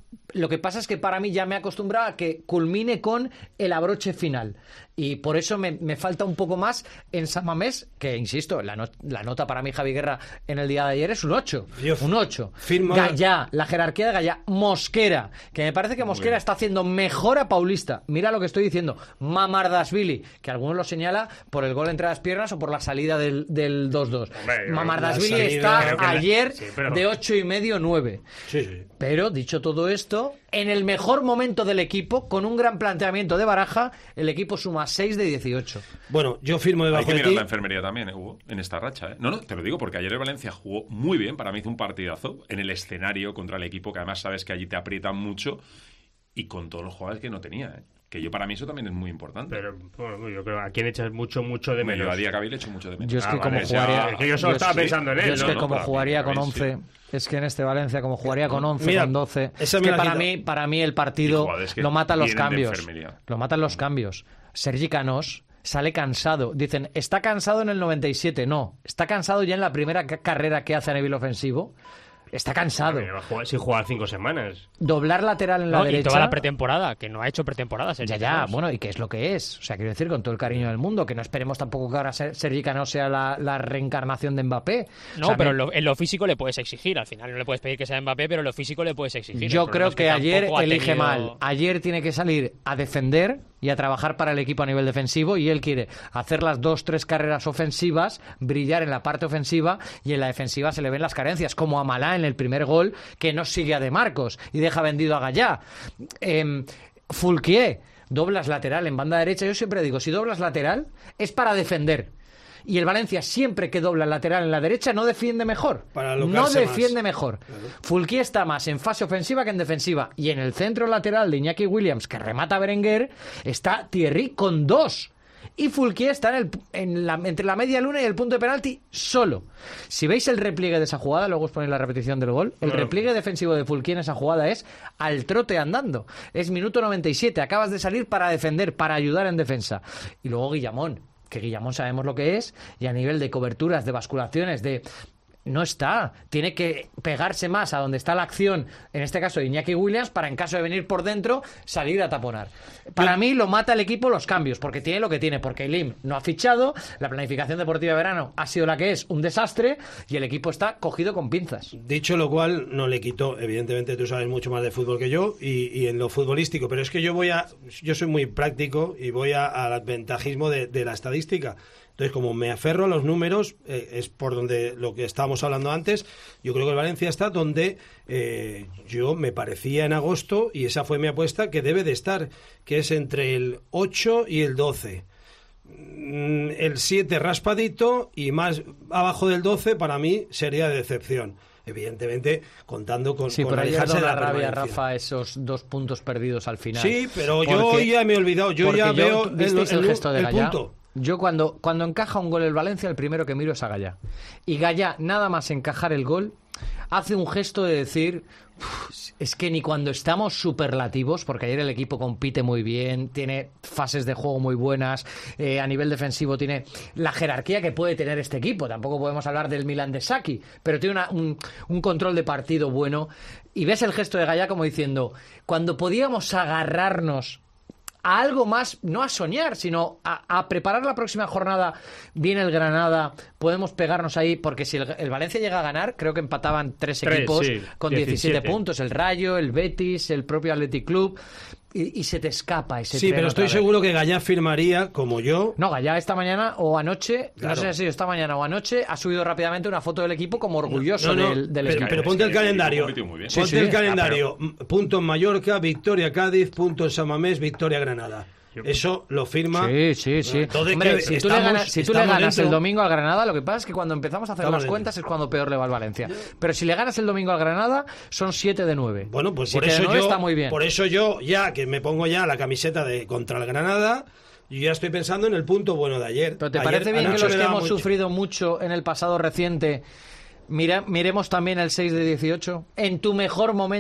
Lo que pasa es que para mí ya me he acostumbrado a que culmine con el abroche final. Y por eso me falta un poco más en San Mamés, que, insisto, la nota para mí, Javi Guerra, en el día de ayer es un 8. Un 8. Gallá, la jerarquía de Gallá. Mosquera, que me parece que Mosquera está haciendo mejor a Paulista. Mira lo que estoy diciendo. Mamardashvili, que algunos lo señala por el gol entre las piernas o por la salida del 2-2. Mamardashvili está ayer de 8,5, 9. Sí. Pero, dicho todo esto, en el mejor momento del equipo, con un gran planteamiento de Baraja, el equipo suma 6 de 18. Bueno, yo firmo debajo de ti. Hay que mirar la enfermería también, Hugo, en esta racha. No, te lo digo porque ayer el Valencia jugó muy bien. Para mí hizo un partidazo en el escenario contra el equipo, que además sabes que allí te aprietan mucho, y con todos los jugadores que no tenía, Que para mí eso también es muy importante. Pero bueno, yo creo a quién echas mucho de menos. Yo a Diacabí le echo mucho de menos. Yo es que como jugaría... yo solo estaba pensando en él. Yo es que como jugaría con 11... Es que en este Valencia, como jugaría con 11, con 12... Es que para mí el partido lo matan los cambios. Lo matan los cambios. Sergi Canós sale cansado. Dicen, está cansado en el 97. No, está cansado ya en la primera carrera que hace a nivel ofensivo. Está cansado. Sin jugar 5 semanas. Doblar lateral en la derecha. Y toda la pretemporada, que no ha hecho pretemporada. Ya, bueno, y que es lo que es. O sea, quiero decir, con todo el cariño del mundo, que no esperemos tampoco que ahora Sergi Canós sea la reencarnación de Mbappé. No, o sea, pero en lo físico le puedes exigir. Al final no le puedes pedir que sea Mbappé, pero en lo físico le puedes exigir. Yo creo que ayer elige mal. Ayer tiene que salir a defender y a trabajar para el equipo a nivel defensivo, y él quiere hacer las 2-3 carreras ofensivas, brillar en la parte ofensiva, y en la defensiva se le ven las carencias, como a Malá en el primer gol, que no sigue a De Marcos y deja vendido a Gallá. Foulquier, doblas lateral en banda derecha. Yo siempre digo, si doblas lateral es para defender. Y el Valencia, siempre que dobla el lateral en la derecha, no defiende mejor. No defiende mejor. Claro. Fulquier está más en fase ofensiva que en defensiva. Y en el centro lateral de Iñaki Williams, que remata a Berenguer, está Thierry con 2. Y Fulquier está entre la media luna y el punto de penalti solo. Si veis el repliegue de esa jugada, luego os ponéis la repetición del gol, el repliegue defensivo de Fulquier en esa jugada es al trote andando. Es minuto 97, acabas de salir para defender, para ayudar en defensa. Y luego Guillamón, que Guillamón sabemos lo que es, y a nivel de coberturas, de basculaciones, no está. Tiene que pegarse más a donde está la acción, en este caso de Iñaki Williams, para en caso de venir por dentro, salir a taponar. Para mí lo mata el equipo los cambios, porque tiene lo que tiene, porque Elim no ha fichado, la planificación deportiva de verano ha sido la que es, un desastre, y el equipo está cogido con pinzas. Dicho lo cual, no le quito, evidentemente tú sabes mucho más de fútbol que yo, y en lo futbolístico, pero es que yo soy muy práctico y voy al ventajismo de la estadística. Entonces, como me aferro a los números, es por donde lo que estábamos hablando antes. Yo creo que el Valencia está donde yo me parecía en agosto, y esa fue mi apuesta, que debe de estar, que es entre el 8 y el 12. El 7 raspadito, y más abajo del 12 para mí sería de decepción. Evidentemente, contando con pero alejarse de la rabia, Rafa, esos 2 puntos perdidos al final. Sí, pero yo ya me he olvidado. Yo ya veo el gesto de Gallá. Punto. Yo cuando encaja un gol el Valencia, el primero que miro es a Gallá. Y Gallá, nada más encajar el gol, hace un gesto de decir, es que ni cuando estamos superlativos, porque ayer el equipo compite muy bien, tiene fases de juego muy buenas, a nivel defensivo tiene la jerarquía que puede tener este equipo. Tampoco podemos hablar del Milan de Saki, pero tiene un control de partido bueno. Y ves el gesto de Gallá como diciendo, cuando podíamos agarrarnos a algo más, no a soñar, sino a preparar la próxima jornada, viene el Granada, podemos pegarnos ahí, porque si el Valencia llega a ganar, creo que empataban 3 equipos con 17 puntos, el Rayo, el Betis, el propio Athletic Club, y se te escapa ese tren. Sí, pero estoy seguro que Gallá firmaría, como yo. No, Gallá esta mañana o anoche, claro. No sé si esta mañana o anoche, ha subido rápidamente una foto del equipo como orgulloso del equipo. Pero ponte el calendario. Ponte el calendario. Punto en Mallorca, victoria Cádiz, punto en San Mamés, victoria Granada. Eso lo firma. Sí. Entonces, hombre, si tú le ganas el domingo al Granada, lo que pasa es que cuando empezamos a hacer las cuentas es cuando peor le va al Valencia. Pero si le ganas el domingo al Granada, son 7 de 9. Bueno, pues por eso está muy bien. Por eso yo, ya que me pongo ya la camiseta de contra el Granada, yo ya estoy pensando en el punto bueno de ayer. ¿Pero te parece bien que los que hemos sufrido mucho en el pasado reciente, miremos también el 6 de 18? En tu mejor momento,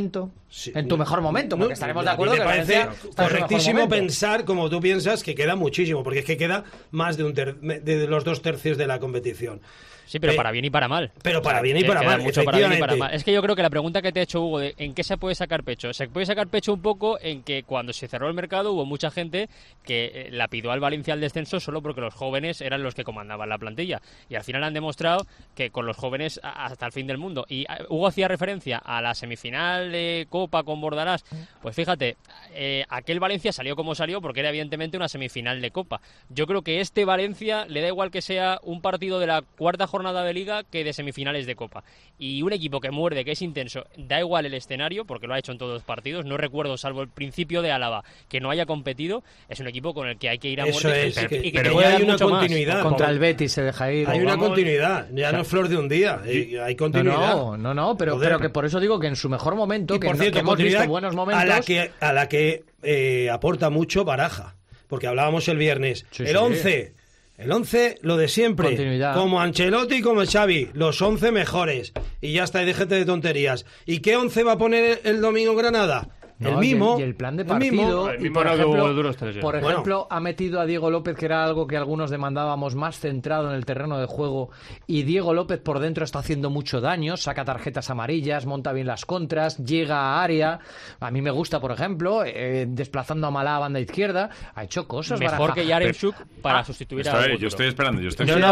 en tu mejor momento, porque estaremos de acuerdo que parece está correctísimo pensar, como tú piensas, que queda muchísimo, porque es que queda más de de los 2/3 de la competición. Sí, pero para bien y para mal. Pero para bien y para mal, mucho para bien y para mal. Es que yo creo que la pregunta que te ha hecho Hugo de ¿en qué se puede sacar pecho? Se puede sacar pecho un poco en que cuando se cerró el mercado hubo mucha gente que lapidó al Valencia al descenso solo porque los jóvenes eran los que comandaban la plantilla. Y al final han demostrado que con los jóvenes hasta el fin del mundo. Y Hugo hacía referencia a la semifinal de Copa con Bordalás. Pues fíjate, aquel Valencia salió como salió porque era evidentemente una semifinal de Copa. Yo creo que este Valencia le da igual que sea un partido de la cuarta jornada de Liga que de semifinales de Copa. Y un equipo que muerde, que es intenso, da igual el escenario, porque lo ha hecho en todos los partidos. No recuerdo, salvo el principio de Álava, que no haya competido. Es un equipo con el que hay que ir a muerte. Pero hay una continuidad. Contra el Betis se deja ir. Hay una continuidad. Ya no es flor de un día. Hay continuidad. No, pero que por eso digo que en su mejor momento, y por cierto, hemos visto buenos momentos, a la que aporta mucho Baraja. Porque hablábamos el viernes. El 11... El 11, lo de siempre, continuidad. Como Ancelotti y como Xavi, los 11 mejores. Y ya está, y déjate de tonterías. ¿Y qué 11 va a poner el domingo en Granada? El mismo. Y el plan de partido. Y por ejemplo, ha metido a Diego López, que era algo que algunos demandábamos, más centrado en el terreno de juego. Y Diego López por dentro está haciendo mucho daño. Saca tarjetas amarillas, monta bien las contras, llega a área. A mí me gusta, por ejemplo, desplazando a Malá a banda izquierda. Ha hecho cosas. Mejor que Yaremchuk para sustituir a... Yo estoy esperando. Yo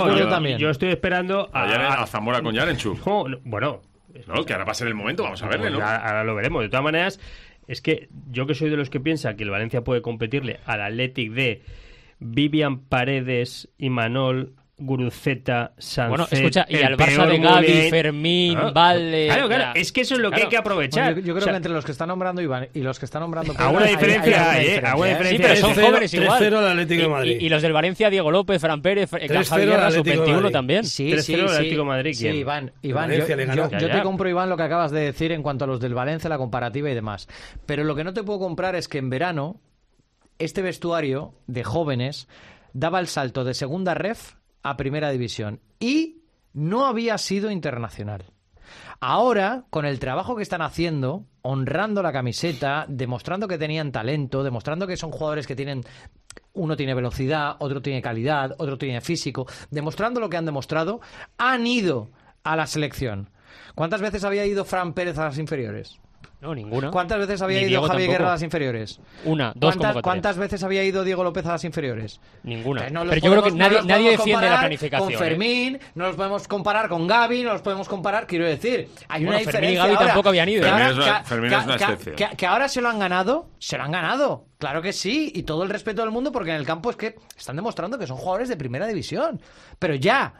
estoy esperando a Zamora con Yaremchuk. Bueno... No, que ahora va a ser el momento, vamos a verle, ¿no? Ahora lo veremos. De todas maneras... Es que yo que soy de los que piensa que el Valencia puede competirle al Athletic de Vivian Paredes, Imanol, Guruceta, Sancet... Bueno, escucha, y al Barça de Gavi, Fermín, Valde... Claro, es que eso es lo que hay que aprovechar. Bueno, yo creo que entre los que está nombrando Iván y los que está nombrando... Alguna diferencia hay, Sí, pero son jóvenes igual. 3-0 al Atlético de Madrid. Y los del Valencia, Diego López, Fran Pérez, Javier, sub-21 también. Sí, 3-0 al Atlético de Madrid. Sí, Iván, yo te compro, Iván, lo que acabas de decir en cuanto a los del Valencia, la comparativa y demás. Pero lo que no te puedo comprar es que en verano este vestuario de jóvenes daba el salto de segunda ref a primera división y no había sido internacional. Ahora, con el trabajo que están haciendo, honrando la camiseta, demostrando que tenían talento, demostrando que son jugadores que tienen... Uno tiene velocidad, otro tiene calidad, otro tiene físico, demostrando lo que han demostrado, han ido a la selección. ¿Cuántas veces había ido Fran Pérez a las inferiores? No, ninguna. ¿Cuántas veces había ido Javi Guerra a las inferiores? Una, dos. ¿Cuántas veces había ido Diego López a las inferiores? Ninguna. Pero yo creo que nadie defiende la planificación. Con Fermín, no los podemos comparar con Gavi, no los podemos comparar, quiero decir, hay una diferencia. Fermín y Gavi tampoco habían ido. Fermín es una excepción. Que ahora se lo han ganado, claro que sí, y todo el respeto del mundo, porque en el campo es que están demostrando que son jugadores de primera división. Pero ya.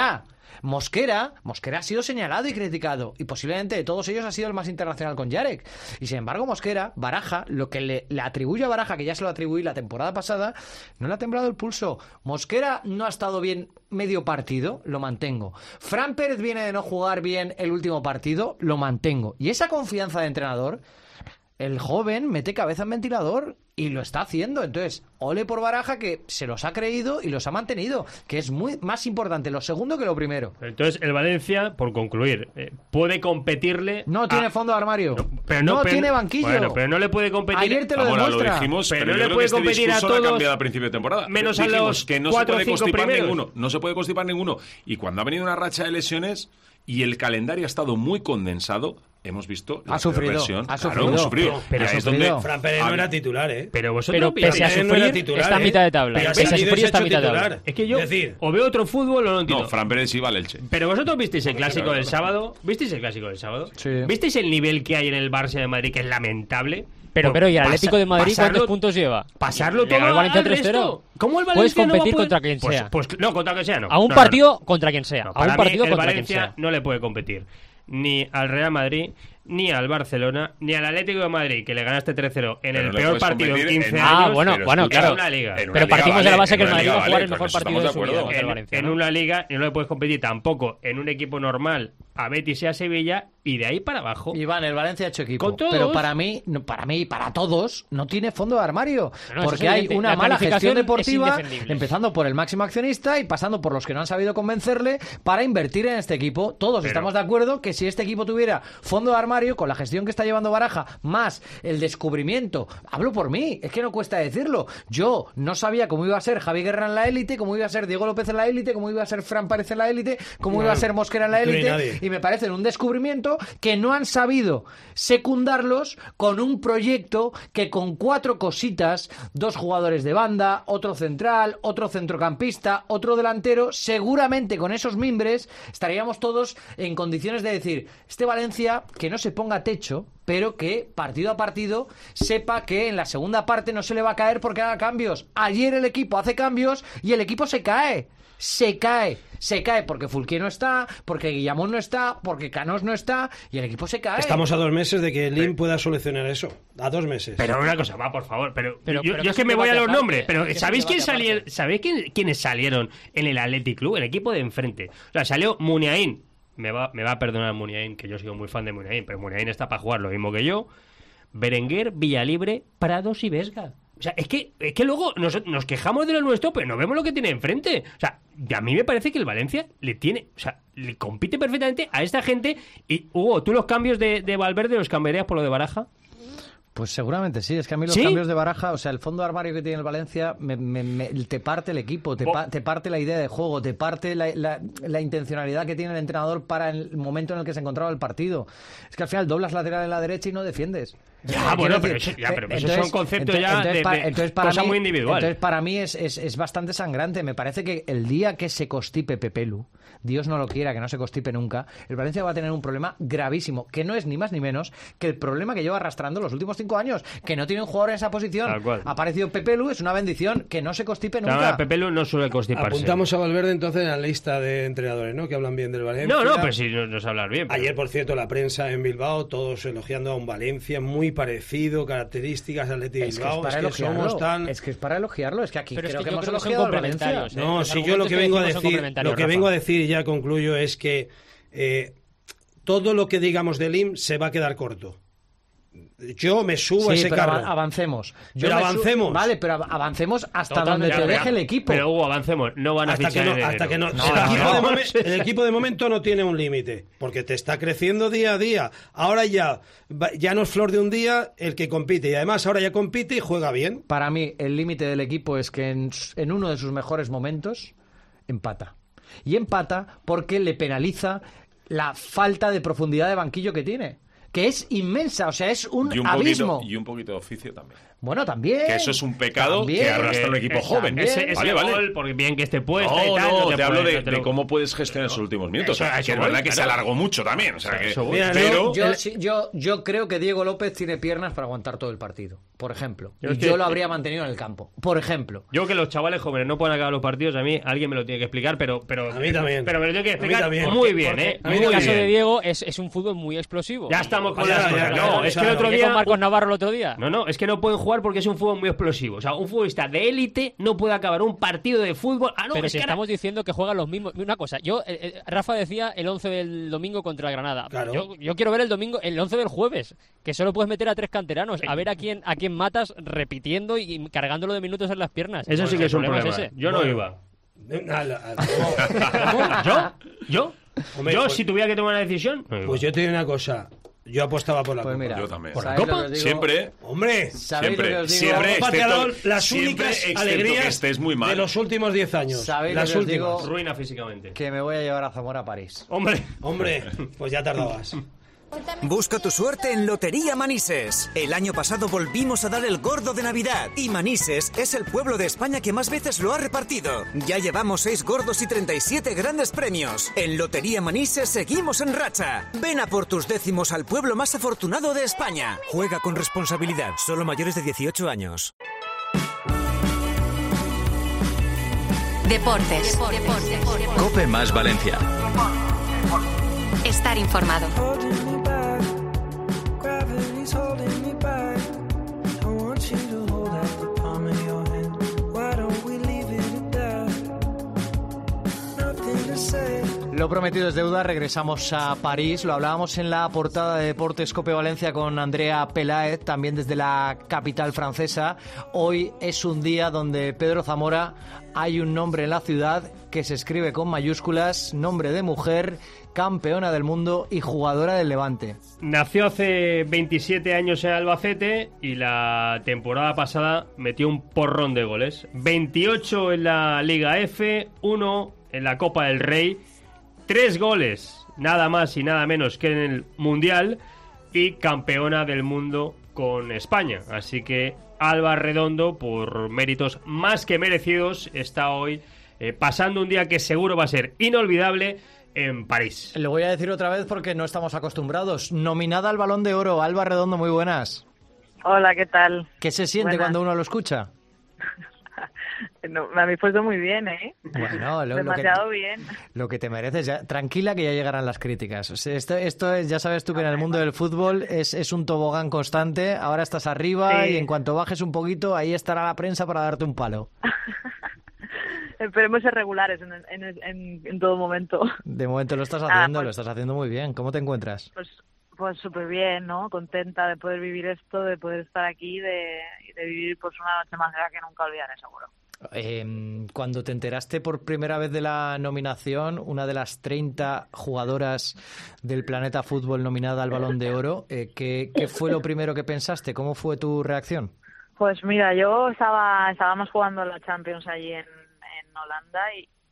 Mosquera ha sido señalado y criticado, y posiblemente de todos ellos ha sido el más internacional con Yarek. Y sin embargo Baraja, lo que le atribuye a Baraja, que ya se lo atribuí la temporada pasada, no le ha temblado el pulso. Mosquera no ha estado bien medio partido, lo mantengo. Fran Pérez viene de no jugar bien el último partido, lo mantengo. Y esa confianza de entrenador, el joven mete cabeza en ventilador y lo está haciendo. Entonces, ole por Baraja, que se los ha creído y los ha mantenido, que es muy más importante lo segundo que lo primero. Entonces, el Valencia, por concluir, puede competirle... No tiene fondo de armario. No tiene banquillo. Bueno, pero no le puede competir... Ayer te lo demuestra. Lo dijimos, pero no le puede este competir a todos... ha cambiado a principio de temporada. Menos a los que no 4 se puede o 5 primeros. ninguno. No se puede constipar ninguno. Y cuando ha venido una racha de lesiones y el calendario ha estado muy condensado, hemos visto la versión. Ha sufrido. Pero es donde Fran Pérez no era titular, ¿eh? Pero vosotros pese a sufrir, está a mitad de tabla. Pero pese a sufrir, está a mitad de tabla. Es que yo o veo otro fútbol o no entiendo. No, Fran Pérez iba al Elche. Pero vosotros visteis el clásico del sábado. Sí. ¿Visteis el nivel que hay en el Barça de Madrid, que es lamentable? Pero ¿y el Atlético de Madrid cuántos puntos lleva? Pasarlo todo al Valencia 3-0. ¿Cómo el Valencia puedes competir no contra quien sea? Pues no, contra quien sea no. A un partido contra quien sea. A un partido contra quien sea. No le puede competir ni al Real Madrid, ni al Barcelona, ni al Atlético de Madrid, que le ganaste 3-0 en el peor partido en 15 años. Bueno, claro. En una liga. Pero partimos de la base que el Madrid va a jugar el mejor partido de su vida contra el Valencia. En una liga, y no le puedes competir tampoco en un equipo normal a Betis y a Sevilla, y de ahí para abajo. Iván, el Valencia ha hecho equipo. ¿Con todos? Pero para mí y para todos, no tiene fondo de armario. Porque hay una mala gestión deportiva, empezando por el máximo accionista y pasando por los que no han sabido convencerle para invertir en este equipo. Todos estamos de acuerdo que si este equipo tuviera fondo de armario, armario, con la gestión que está llevando Baraja, más el descubrimiento, hablo por mí, es que no cuesta decirlo, yo no sabía cómo iba a ser Javi Guerra en la élite, cómo iba a ser Diego López en la élite, cómo iba a ser Fran Párez en la élite, cómo iba a ser Mosquera en la élite, y me parece un descubrimiento que no han sabido secundarlos con un proyecto que con 4 cositas, 2 jugadores de banda, otro central, otro centrocampista, otro delantero, seguramente con esos mimbres estaríamos todos en condiciones de decir, este Valencia que no se ponga techo, pero que partido a partido sepa que en la segunda parte no se le va a caer porque haga cambios. Ayer el equipo hace cambios y el equipo se cae porque Fulquier no está, porque Guillamón no está, porque Canós no está y el equipo se cae. Estamos a 2 meses de que Lim pueda solucionar eso. A 2 meses. Pero una cosa, va, por favor. Pero yo es que me voy a los nombres. Pero ¿sabéis quiénes salieron en el Athletic Club? El equipo de enfrente. O sea, salió Muniain. Me va a perdonar Muniain, que yo soy muy fan de Muniain, pero Muniain está para jugar lo mismo que yo. Berenguer, Villalibre, Prados y Vesga. O sea, es que luego nos quejamos de lo nuestro, pero no vemos lo que tiene enfrente. O sea, a mí me parece que el Valencia le compite perfectamente a esta gente. Y, Hugo, ¿tú los cambios de Valverde los cambiarías por lo de Baraja? Pues seguramente sí, es que a mí los cambios de Baraja, o sea, el fondo de armario que tiene el Valencia te parte el equipo, te parte la idea de juego, te parte la intencionalidad que tiene el entrenador para el momento en el que se encontraba el partido. Es que al final doblas lateral en la derecha y no defiendes. Pero eso es un concepto de cosa muy individual. Entonces para mí es bastante sangrante. Me parece que el día que se constipe Pepe Lu, Dios no lo quiera, que no se constipe nunca, el Valencia va a tener un problema gravísimo, que no es ni más ni menos que el problema que lleva arrastrando los últimos 5 años, que no tiene un jugador en esa posición. Ha aparecido Pepe Lu, es una bendición, que no se constipe nunca. Pepe Lu no suele constiparse. Apuntamos a Valverde entonces en la lista de entrenadores, ¿no? Que hablan bien del Valencia. No, pero sí nos hablar bien. Pero... Ayer, por cierto, la prensa en Bilbao, todos elogiando a un Valencia muy parecido, características Athletic Bilbao. Es que es para elogiarlo, es que aquí creo que hemos son elogiado al Valencia. No, si yo lo que vengo a decir, y ya concluyo, es que todo lo que digamos de Lim se va a quedar corto. Yo me subo a ese carro. Avancemos. Vale, pero avancemos hasta donde te deje el equipo. Pero Hugo, avancemos. No van a fichar hasta que no. El equipo de momento no tiene un límite, porque te está creciendo día a día. Ahora ya no es flor de un día el que compite, y además ahora ya compite y juega bien. Para mí el límite del equipo es que en uno de sus mejores momentos empata. Y empata porque le penaliza la falta de profundidad de banquillo que tiene, que es inmensa, o sea, es un abismo. Y un poquito de oficio también. Bueno, también. Que eso es un pecado que arrastra un equipo joven. Vale. Gol, porque bien que esté puesto y tal. No, te hablo de cómo puedes gestionar esos últimos minutos. Que es verdad que se alargó mucho también. O sea, yo creo que Diego López tiene piernas para aguantar todo el partido, por ejemplo. Yo lo habría mantenido en el campo, por ejemplo. Yo que los chavales jóvenes no pueden acabar los partidos, a mí alguien me lo tiene que explicar, pero a mí también. Pero me lo tiene que explicar muy bien, ¿eh? En el caso de Diego es un fútbol muy explosivo. Ya estamos con las cosas. No, es que el otro día... con Marcos Navarro el otro día. No, es que no pueden jugar porque es un fútbol muy explosivo. O sea, un futbolista de élite no puede acabar un partido de fútbol. Pero si estamos diciendo que juegan los mismos. Una cosa, Rafa decía el 11 del domingo contra el Granada. Claro. Yo quiero ver el 11 del jueves, que solo puedes meter a 3 canteranos, a ver a quién matas repitiendo y cargándolo de minutos en las piernas. Eso sí que es un problema. Yo no iba. ¿Yo? Si tuviera que tomar una decisión. Pues yo te digo una cosa. Yo apostaba por la Copa. Yo también. ¿Por la Copa? Siempre. Hombre, siempre. Las únicas alegrías de los últimos 10 años. Las últimas. Ruina físicamente. Que me voy a llevar a Zamora a París. Hombre, pues ya tardabas. Busca tu suerte en Lotería Manises. El año pasado volvimos a dar el gordo de Navidad y Manises es el pueblo de España que más veces lo ha repartido. Ya llevamos 6 gordos y 37 grandes premios. En Lotería Manises seguimos en racha. Ven a por tus décimos al pueblo más afortunado de España. Juega con responsabilidad. Solo mayores de 18 años. Deportes. COPE más Valencia. Estar informado. Lo prometido es deuda, regresamos a París. Lo hablábamos en la portada de Deportes Cope Valencia con Andrea Peláez, también desde la capital francesa. Hoy es un día donde, Pedro Zamora, hay un nombre en la ciudad que se escribe con mayúsculas, nombre de mujer, campeona del mundo y jugadora del Levante. Nació hace 27 años en Albacete y la temporada pasada metió un porrón de goles. 28 en la Liga F, 1 en la Copa del Rey, 3 goles, nada más y nada menos que en el Mundial, y campeona del mundo con España. Así que Alba Redondo, por méritos más que merecidos, está hoy pasando un día que seguro va a ser inolvidable en París. Lo voy a decir otra vez porque no estamos acostumbrados. Nominada al Balón de Oro, Alba Redondo, muy buenas. Hola, ¿qué tal? ¿Qué se siente cuando uno lo escucha? No, me habéis puesto muy bien, ¿eh? Bueno, demasiado bien. Lo que te mereces. Ya, tranquila, que ya llegarán las críticas. O sea, esto es, ya sabes tú que en el mundo del fútbol es un tobogán constante. Ahora estás arriba y en cuanto bajes un poquito, ahí estará la prensa para darte un palo. Esperemos ser regulares en todo momento. De momento lo estás haciendo, lo estás haciendo muy bien. ¿Cómo te encuentras? Pues súper bien, ¿no? Contenta de poder vivir esto, de poder estar aquí, de vivir pues una noche más larga que nunca olvidaré, seguro. Cuando te enteraste por primera vez de la nominación, una de las 30 jugadoras del planeta fútbol nominada al Balón de Oro, ¿qué fue lo primero que pensaste? ¿Cómo fue tu reacción? Pues mira, yo estábamos jugando la Champions allí en Holanda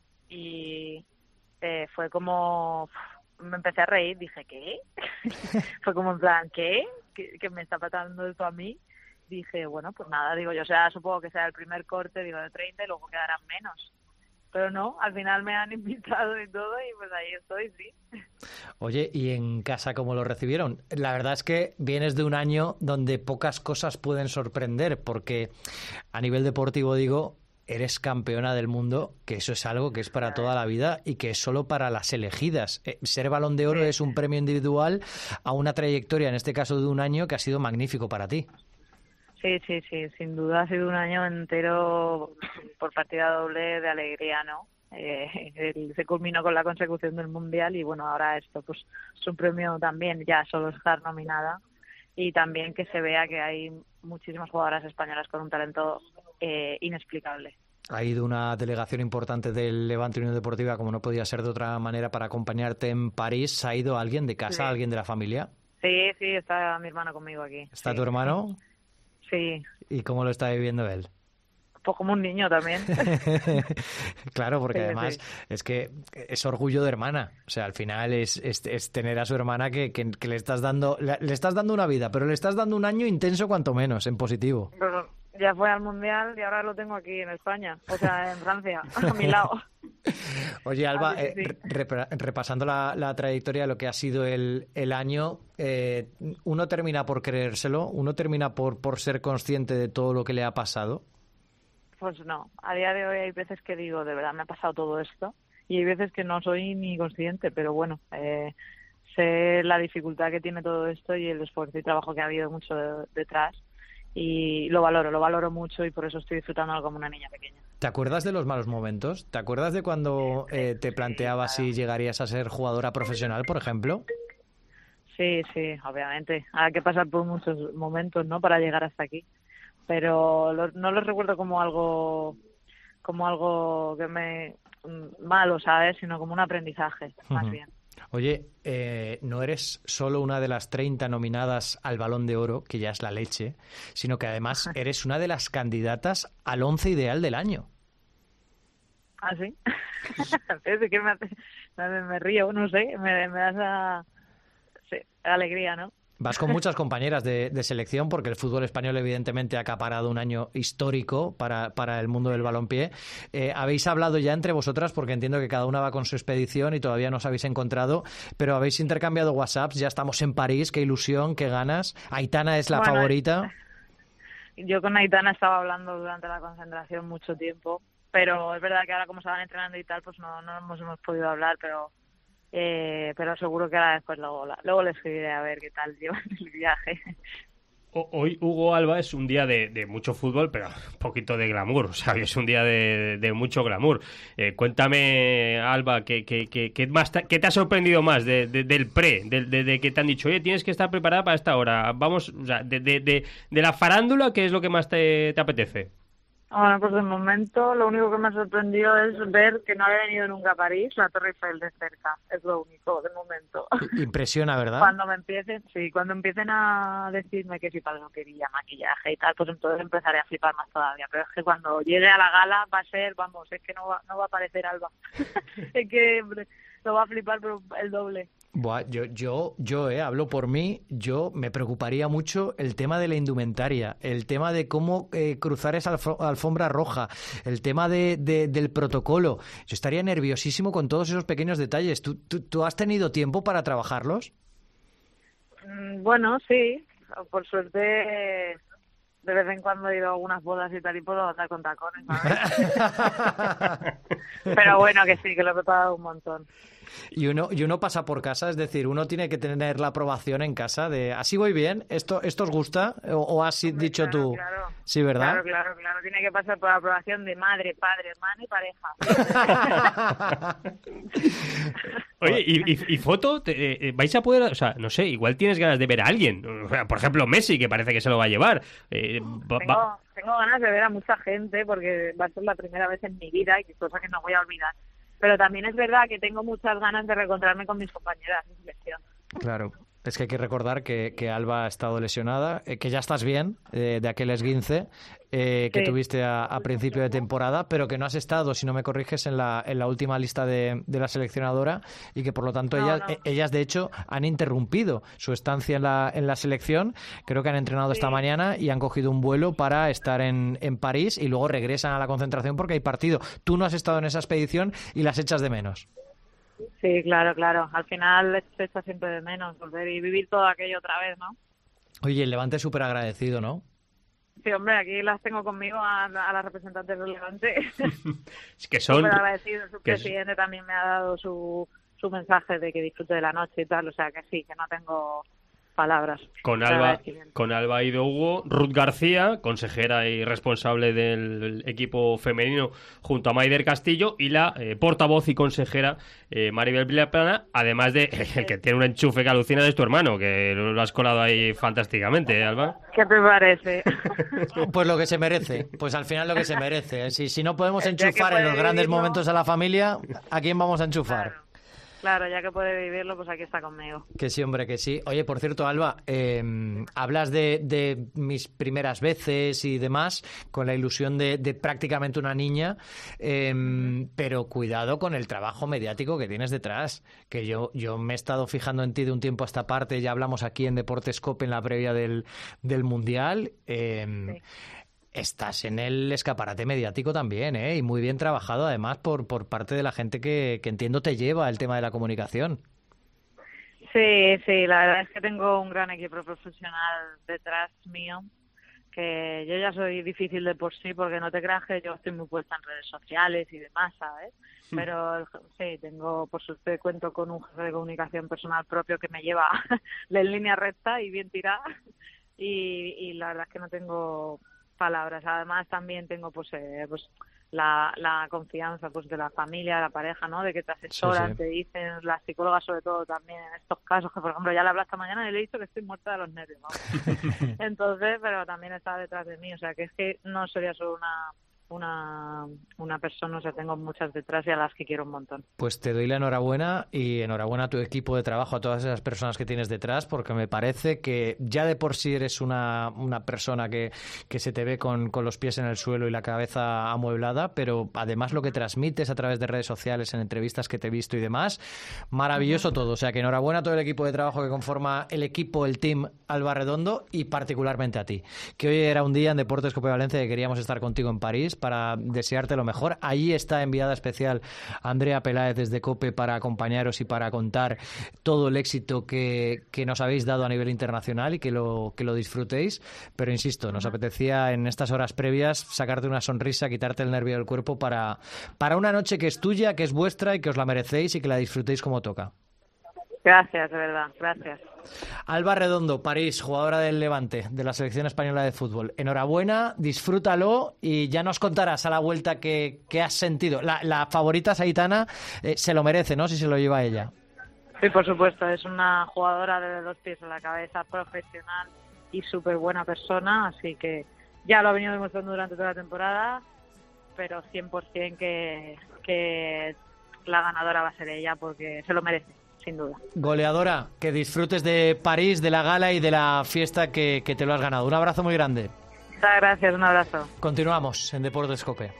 y fue como... me empecé a reír, dije, ¿qué? Fue como en plan, ¿qué? ¿Que me está pasando esto a mí? Dije, bueno, pues nada, digo yo, supongo que sea el primer corte, digo, de 30 y luego quedarán menos. Pero no, al final me han invitado y todo y pues ahí estoy, sí. Oye, ¿y en casa cómo lo recibieron? La verdad es que vienes de un año donde pocas cosas pueden sorprender, porque a nivel deportivo, digo, eres campeona del mundo, que eso es algo que es para toda la vida y que es solo para las elegidas. Ser Balón de Oro es un premio individual a una trayectoria, en este caso de un año, que ha sido magnífico para ti. Sí, sin duda ha sido un año entero por partida doble de alegría, ¿no? Se culminó con la consecución del Mundial y bueno, ahora esto pues es un premio también, ya solo estar nominada y también que se vea que hay muchísimas jugadoras españolas con un talento inexplicable. Ha ido una delegación importante del Levante Unión Deportiva, como no podía ser de otra manera, para acompañarte en París. ¿Ha ido alguien de casa, alguien de la familia? Sí, está mi hermano conmigo aquí. ¿Está tu hermano? Sí. ¿Y cómo lo está viviendo él? Pues como un niño también. Claro, porque además es que es orgullo de hermana. O sea, al final es tener a su hermana que le estás dando una vida, pero le estás dando un año intenso cuanto menos, en positivo. Pero ya fue al Mundial y ahora lo tengo aquí en España, o sea, en Francia, a mi lado. Oye, Alba, repasando la trayectoria de lo que ha sido el año, uno termina por creérselo, uno termina por ser consciente de todo lo que le ha pasado. Pues no, a día de hoy hay veces que digo, de verdad me ha pasado todo esto, y hay veces que no soy ni consciente, pero bueno, sé la dificultad que tiene todo esto y el esfuerzo y trabajo que ha habido mucho detrás, y lo valoro mucho y por eso estoy disfrutando como una niña pequeña. ¿Te acuerdas de los malos momentos? ¿Te acuerdas de cuando te planteabas si llegarías a ser jugadora profesional, por ejemplo? Sí, obviamente. Hay que pasar por muchos momentos, ¿no?, para llegar hasta aquí. Pero no lo recuerdo como algo que me malo, ¿sabes?, sino como un aprendizaje, más bien. Oye, no eres solo una de las 30 nominadas al Balón de Oro, que ya es la leche, sino que además eres una de las candidatas al 11 ideal del año. ¿Ah, sí? Es que me río, no sé, me das alegría, ¿no? Vas con muchas compañeras de selección, porque el fútbol español evidentemente ha acaparado un año histórico para el mundo del balompié. Habéis hablado ya entre vosotras, porque entiendo que cada una va con su expedición y todavía no os habéis encontrado, pero habéis intercambiado WhatsApps, ya estamos en París, qué ilusión, qué ganas. Aitana es la favorita. Yo con Aitana estaba hablando durante la concentración mucho tiempo, pero es verdad que ahora como estaban entrenando y tal, pues no hemos podido hablar, pero seguro que ahora después luego le escribiré a ver qué tal llevan el viaje. Hoy, Hugo Alba, es un día de mucho fútbol, pero un poquito de glamour. O sea, es un día de mucho glamour. Cuéntame, Alba, ¿qué te ha sorprendido más del pre? De que te han dicho, oye, tienes que estar preparada para esta hora. Vamos, o sea, de la farándula, ¿qué es lo que más te apetece? Bueno, pues de momento lo único que me ha sorprendido es ver que no había venido nunca a París, la Torre Eiffel de cerca. Es lo único, de momento. Impresiona, ¿verdad? Cuando empiecen a decirme que si para peluquería, maquillaje y tal, pues entonces empezaré a flipar más todavía. Pero es que cuando llegue a la gala va a ser, vamos, es que no va a aparecer Alba. Es que lo va a flipar pero el doble. Buah, yo hablo por mí, yo me preocuparía mucho el tema de la indumentaria, el tema de cómo cruzar esa alfombra roja, el tema del protocolo. Yo estaría nerviosísimo con todos esos pequeños detalles. ¿Tú has tenido tiempo para trabajarlos? Bueno, sí, por suerte de vez en cuando he ido a algunas bodas y tal y puedo andar con tacones, ¿sabes? Pero bueno, que sí, que lo he preparado un montón. Y uno pasa por casa, es decir, uno tiene que tener la aprobación en casa de ¿así voy bien? ¿Esto os gusta? ¿O has dicho tú? Claro, sí, ¿verdad? Claro. Tiene que pasar por la aprobación de madre, padre, hermano y pareja. Oye, ¿y foto? ¿Vais a poder...? O sea, no sé, igual tienes ganas de ver a alguien. Por ejemplo, Messi, que parece que se lo va a llevar. Tengo ganas de ver a mucha gente porque va a ser la primera vez en mi vida y cosa que no voy a olvidar. Pero también es verdad que tengo muchas ganas de reencontrarme con mis compañeras de selección. Claro, es que hay que recordar que Alba ha estado lesionada, que ya estás bien de aquel esguince que tuviste a principio de temporada, pero que no has estado, si no me corriges, en la última lista de la seleccionadora y que por lo tanto ellas de hecho han interrumpido su estancia en la selección. Creo que han entrenado esta mañana y han cogido un vuelo para estar en París y luego regresan a la concentración porque hay partido. Tú no has estado en esa expedición y las echas de menos. Sí, claro. Al final se echa siempre de menos volver y vivir todo aquello otra vez, ¿no? Oye, el Levante es súper agradecido, ¿no? Sí, hombre, aquí las tengo conmigo a las representantes del Levante. Es que son... Súper agradecido. Su presidente también me ha dado su mensaje de que disfrute de la noche y tal. O sea, que sí, que no tengo palabras. Con Alba ha ido Hugo, Ruth García, consejera y responsable del equipo femenino, junto a Maider Castillo, y la portavoz y consejera Maribel Vilaplana, además de el que tiene un enchufe que alucina es tu hermano, que lo has colado ahí fantásticamente, Alba. ¿Qué te parece? Pues lo que se merece, pues al final lo que se merece. Si no podemos enchufar en los grandes momentos a la familia, ¿a quién vamos a enchufar? Claro, ya que puede vivirlo, pues aquí está conmigo. Que sí, hombre, que sí. Oye, por cierto, Alba, hablas de mis primeras veces y demás, con la ilusión de prácticamente una niña, pero cuidado con el trabajo mediático que tienes detrás, que yo me he estado fijando en ti de un tiempo a esta parte, ya hablamos aquí en Deportes COPE en la previa del Mundial. Sí. Estás en el escaparate mediático también, ¿eh? Y muy bien trabajado además por parte de la gente que entiendo te lleva el tema de la comunicación. Sí, la verdad es que tengo un gran equipo profesional detrás mío, que yo ya soy difícil de por sí porque no te creas que yo estoy muy puesta en redes sociales y demás, ¿sabes? Pero sí, por suerte cuento con un jefe de comunicación personal propio que me lleva en línea recta y bien tirada y la verdad es que no tengo palabras. Además también tengo pues la confianza pues de la familia, de la pareja, ¿no? De que te asesoran, te dicen, las psicólogas sobre todo también en estos casos, que por ejemplo ya le hablé esta mañana y le he dicho que estoy muerta de los nervios, ¿no? Entonces, pero también está detrás de mí, o sea que es que no sería solo una persona, o sea, tengo muchas detrás y a las que quiero un montón. Pues te doy la enhorabuena y enhorabuena a tu equipo de trabajo, a todas esas personas que tienes detrás, porque me parece que ya de por sí eres una persona que se te ve con los pies en el suelo y la cabeza amueblada, pero además lo que transmites a través de redes sociales, en entrevistas que te he visto y demás, maravilloso todo. O sea, que enhorabuena a todo el equipo de trabajo que conforma el equipo, el team Alba Redondo y particularmente a ti. Que hoy era un día en Deportes COPE Valencia que queríamos estar contigo en París para desearte lo mejor. Allí está enviada especial Andrea Peláez desde COPE para acompañaros y para contar todo el éxito que nos habéis dado a nivel internacional y que lo disfrutéis. Pero insisto, nos apetecía en estas horas previas sacarte una sonrisa, quitarte el nervio del cuerpo para una noche que es tuya, que es vuestra y que os la merecéis y que la disfrutéis como toca. Gracias, de verdad, gracias. Alba Redondo, París, jugadora del Levante, de la selección española de fútbol. Enhorabuena, disfrútalo y ya nos contarás a la vuelta qué has sentido. La favorita Aitana se lo merece, ¿no? Si se lo lleva ella. Sí, por supuesto, es una jugadora de 2 pies a la cabeza, profesional y súper buena persona, así que ya lo ha venido demostrando durante toda la temporada, pero 100% que la ganadora va a ser ella porque se lo merece, sin duda. Goleadora, que disfrutes de París, de la gala y de la fiesta que te lo has ganado. Un abrazo muy grande. Muchas gracias, un abrazo. Continuamos en Deportes COPE.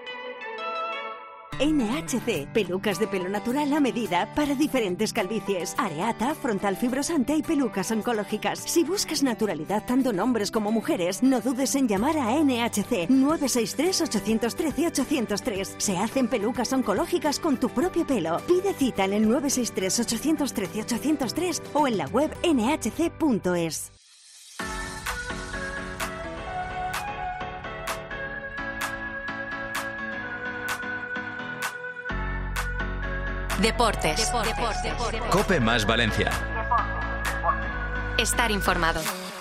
NHC, pelucas de pelo natural a medida para diferentes calvicies. Areata, frontal fibrosante y pelucas oncológicas. Si buscas naturalidad tanto en hombres como mujeres, no dudes en llamar a NHC 963-813-803. Se hacen pelucas oncológicas con tu propio pelo. Pide cita en el 963-813-803 o en la web nhc.es. Deportes. COPE más Valencia. Estar informado.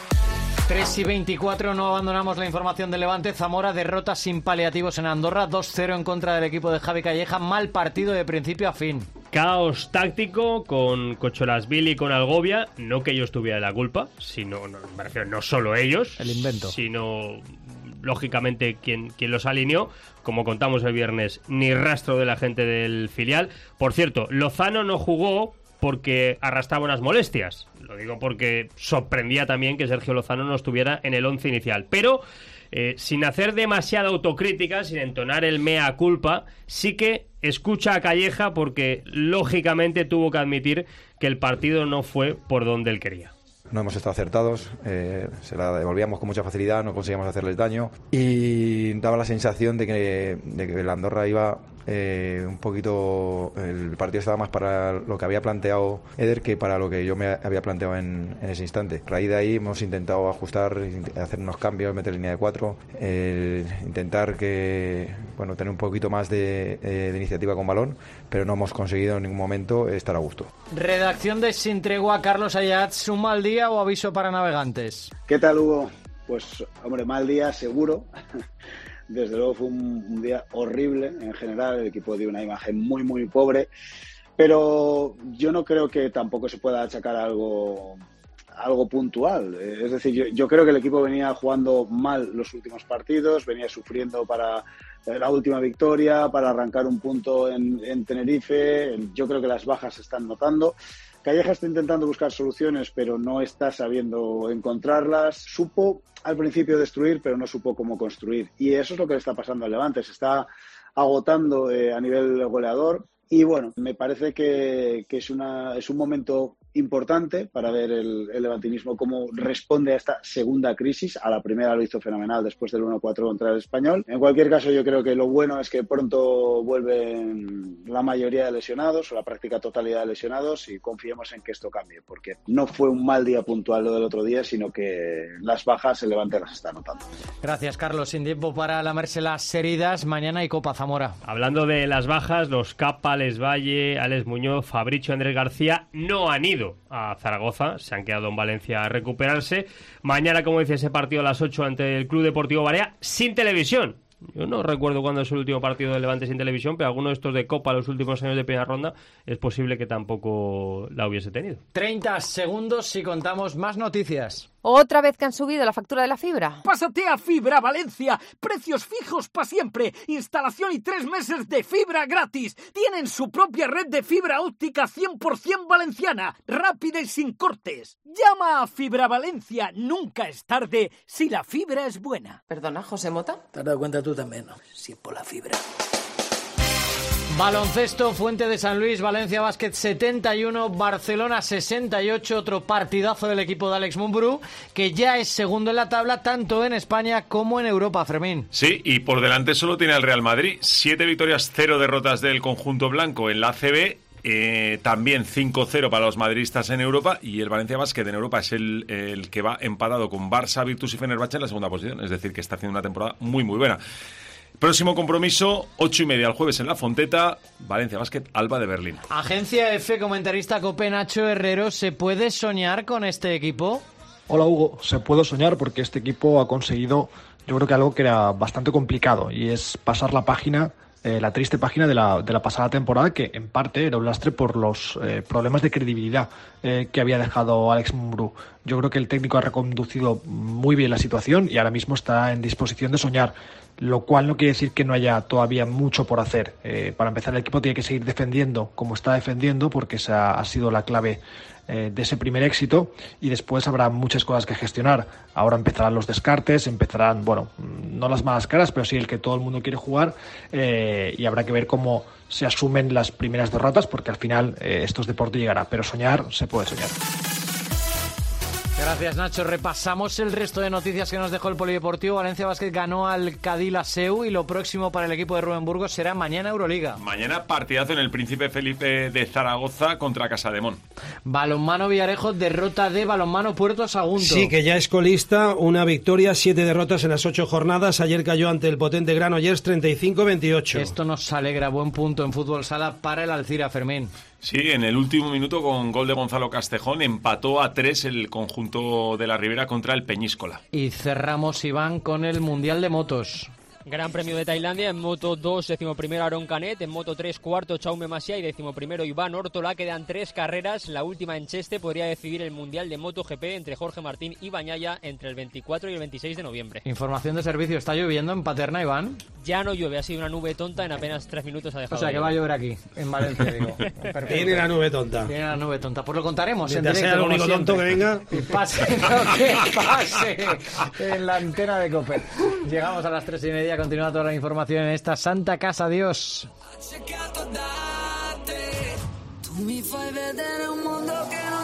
3:24, no abandonamos la información del Levante. Zamora derrota sin paliativos en Andorra, 2-0 en contra del equipo de Javi Calleja. Mal partido de principio a fin. Caos táctico con Cocholasvili y con Algovia. No que ellos tuvieran la culpa, sino, me refiero, no solo ellos. El invento. Sino, lógicamente, quien los alineó. Como contamos el viernes, ni rastro de la gente del filial. Por cierto, Lozano no jugó porque arrastraba unas molestias. Lo digo porque sorprendía también que Sergio Lozano no estuviera en el 11 inicial. Pero, sin hacer demasiada autocrítica, sin entonar el mea culpa, sí que escucha a Calleja porque, lógicamente, tuvo que admitir que el partido no fue por donde él quería. No hemos estado acertados, se la devolvíamos con mucha facilidad, no conseguíamos hacerles daño y daba la sensación de que el Andorra iba un poquito, el partido estaba más para lo que había planteado Eder que para lo que yo me había planteado en ese instante. A raíz de ahí hemos intentado ajustar, hacer unos cambios, meter línea de 4, intentar tener un poquito más de iniciativa con balón, pero no hemos conseguido en ningún momento estar a gusto. Redacción de Sin Tregua, Carlos Ayats, ¿un mal día o aviso para navegantes? ¿Qué tal, Hugo? Pues, hombre, mal día seguro. Desde luego fue un día horrible en general, el equipo dio una imagen muy, muy pobre, pero yo no creo que tampoco se pueda achacar algo puntual. Es decir, yo creo que el equipo venía jugando mal los últimos partidos, venía sufriendo para la última victoria, para arrancar un punto en Tenerife. Yo creo que las bajas se están notando. Calleja está intentando buscar soluciones, pero no está sabiendo encontrarlas. Supo al principio destruir, pero no supo cómo construir. Y eso es lo que le está pasando al Levante. Se está agotando a nivel goleador. Y bueno, me parece que es un momento importante para ver el levantinismo cómo responde a esta segunda crisis. A la primera lo hizo fenomenal después del 1-4 contra el Español. En cualquier caso, yo creo que lo bueno es que pronto vuelven la mayoría de lesionados o la práctica totalidad de lesionados y confiemos en que esto cambie, porque no fue un mal día puntual lo del otro día, sino que las bajas el Levante las está notando. Gracias, Carlos. Sin tiempo para lamerse las heridas, mañana hay Copa Zamora. Hablando de las bajas, los Capa, Alex Valle, Alex Muñoz, Fabricio, Andrés García no han ido a Zaragoza, se han quedado en Valencia a recuperarse. Mañana, como dice, ese partido a las 8 ante el Club Deportivo Barea, sin televisión. Yo no recuerdo cuándo es el último partido del Levante sin televisión, pero alguno de estos de Copa los últimos años de primera ronda es posible que tampoco la hubiese tenido. 30 segundos si contamos más noticias. ¿Otra vez que han subido la factura de la fibra? Pásate a Fibra Valencia. Precios fijos para siempre. Instalación y 3 meses de fibra gratis. Tienen su propia red de fibra óptica 100% valenciana. Rápida y sin cortes. Llama a Fibra Valencia. Nunca es tarde si la fibra es buena. Perdona, José Mota. ¿Te has dado cuenta tú también, no? Sí, por la fibra. Baloncesto, Fuente de San Luis, Valencia Basket 71, Barcelona 68, otro partidazo del equipo de Alex Mumbrú, que ya es segundo en la tabla tanto en España como en Europa, Fermín. Sí, y por delante solo tiene el Real Madrid, 7 victorias, 0 derrotas del conjunto blanco en la ACB, también 5-0 para los madridistas en Europa, y el Valencia Basket en Europa es el que va empatado con Barça, Virtus y Fenerbahce en la segunda posición, es decir, que está haciendo una temporada muy muy buena. Próximo compromiso, 8:30 el jueves en La Fonteta, Valencia Basket, Alba de Berlín. Agencia F, comentarista COPE, Nacho Herrero, ¿se puede soñar con este equipo? Hola Hugo, se puede soñar porque este equipo ha conseguido, yo creo que algo que era bastante complicado, y es pasar la página, la triste página de la pasada temporada, que en parte era un lastre por los problemas de credibilidad que había dejado Alex Mumbrú. Yo creo que el técnico ha reconducido muy bien la situación y ahora mismo está en disposición de soñar, lo cual no quiere decir que no haya todavía mucho por hacer. Para empezar, el equipo tiene que seguir defendiendo como está defendiendo, porque esa ha sido la clave de ese primer éxito, y después habrá muchas cosas que gestionar. Ahora empezarán los descartes, empezarán, bueno, no las malas caras, pero sí el que todo el mundo quiere jugar, y habrá que ver cómo se asumen las primeras derrotas, porque al final esto es deporte y llegará, pero soñar se puede soñar. Gracias, Nacho. Repasamos el resto de noticias que nos dejó el Polideportivo. Valencia Basket ganó al Cadí Laseu y lo próximo para el equipo de Rubén Burgos será mañana Euroliga. Mañana partidazo en el Príncipe Felipe de Zaragoza contra Casademón. Balonmano Villarejo, derrota de Balonmano Puerto Sagunto. Sí, que ya es colista, una victoria, 7 derrotas en las 8 jornadas. Ayer cayó ante el potente Granollers 35-28. Esto nos alegra, buen punto en fútbol sala para el Alcira, Fermín. Sí, en el último minuto con gol de Gonzalo Castejón empató a 3 el conjunto de la Ribera contra el Peñíscola. Y cerramos, Iván, con el Mundial de Motos. Gran Premio de Tailandia, en Moto 2, 11º Aaron Canet, en Moto 3, cuarto Jaume Masia y 11º Iván Ortola. Quedan 3 carreras, la última en Cheste podría decidir el Mundial de MotoGP entre Jorge Martín y Bañaya entre el 24 y el 26 de noviembre. Información de servicio, ¿está lloviendo en Paterna, Iván? Ya no llueve, ha sido una nube tonta, en apenas 3 minutos ha dejado. O sea, que va a llover aquí, en Valencia, digo. Tiene la nube tonta. Tiene la nube tonta, pues lo contaremos en directo. Sea el único tonto que venga. Y pase lo que pase en la antena de COPE. Llegamos a las 3:30, continúa toda la información en esta Santa Casa. Adiós. Tu mi fai vedere un mondo che non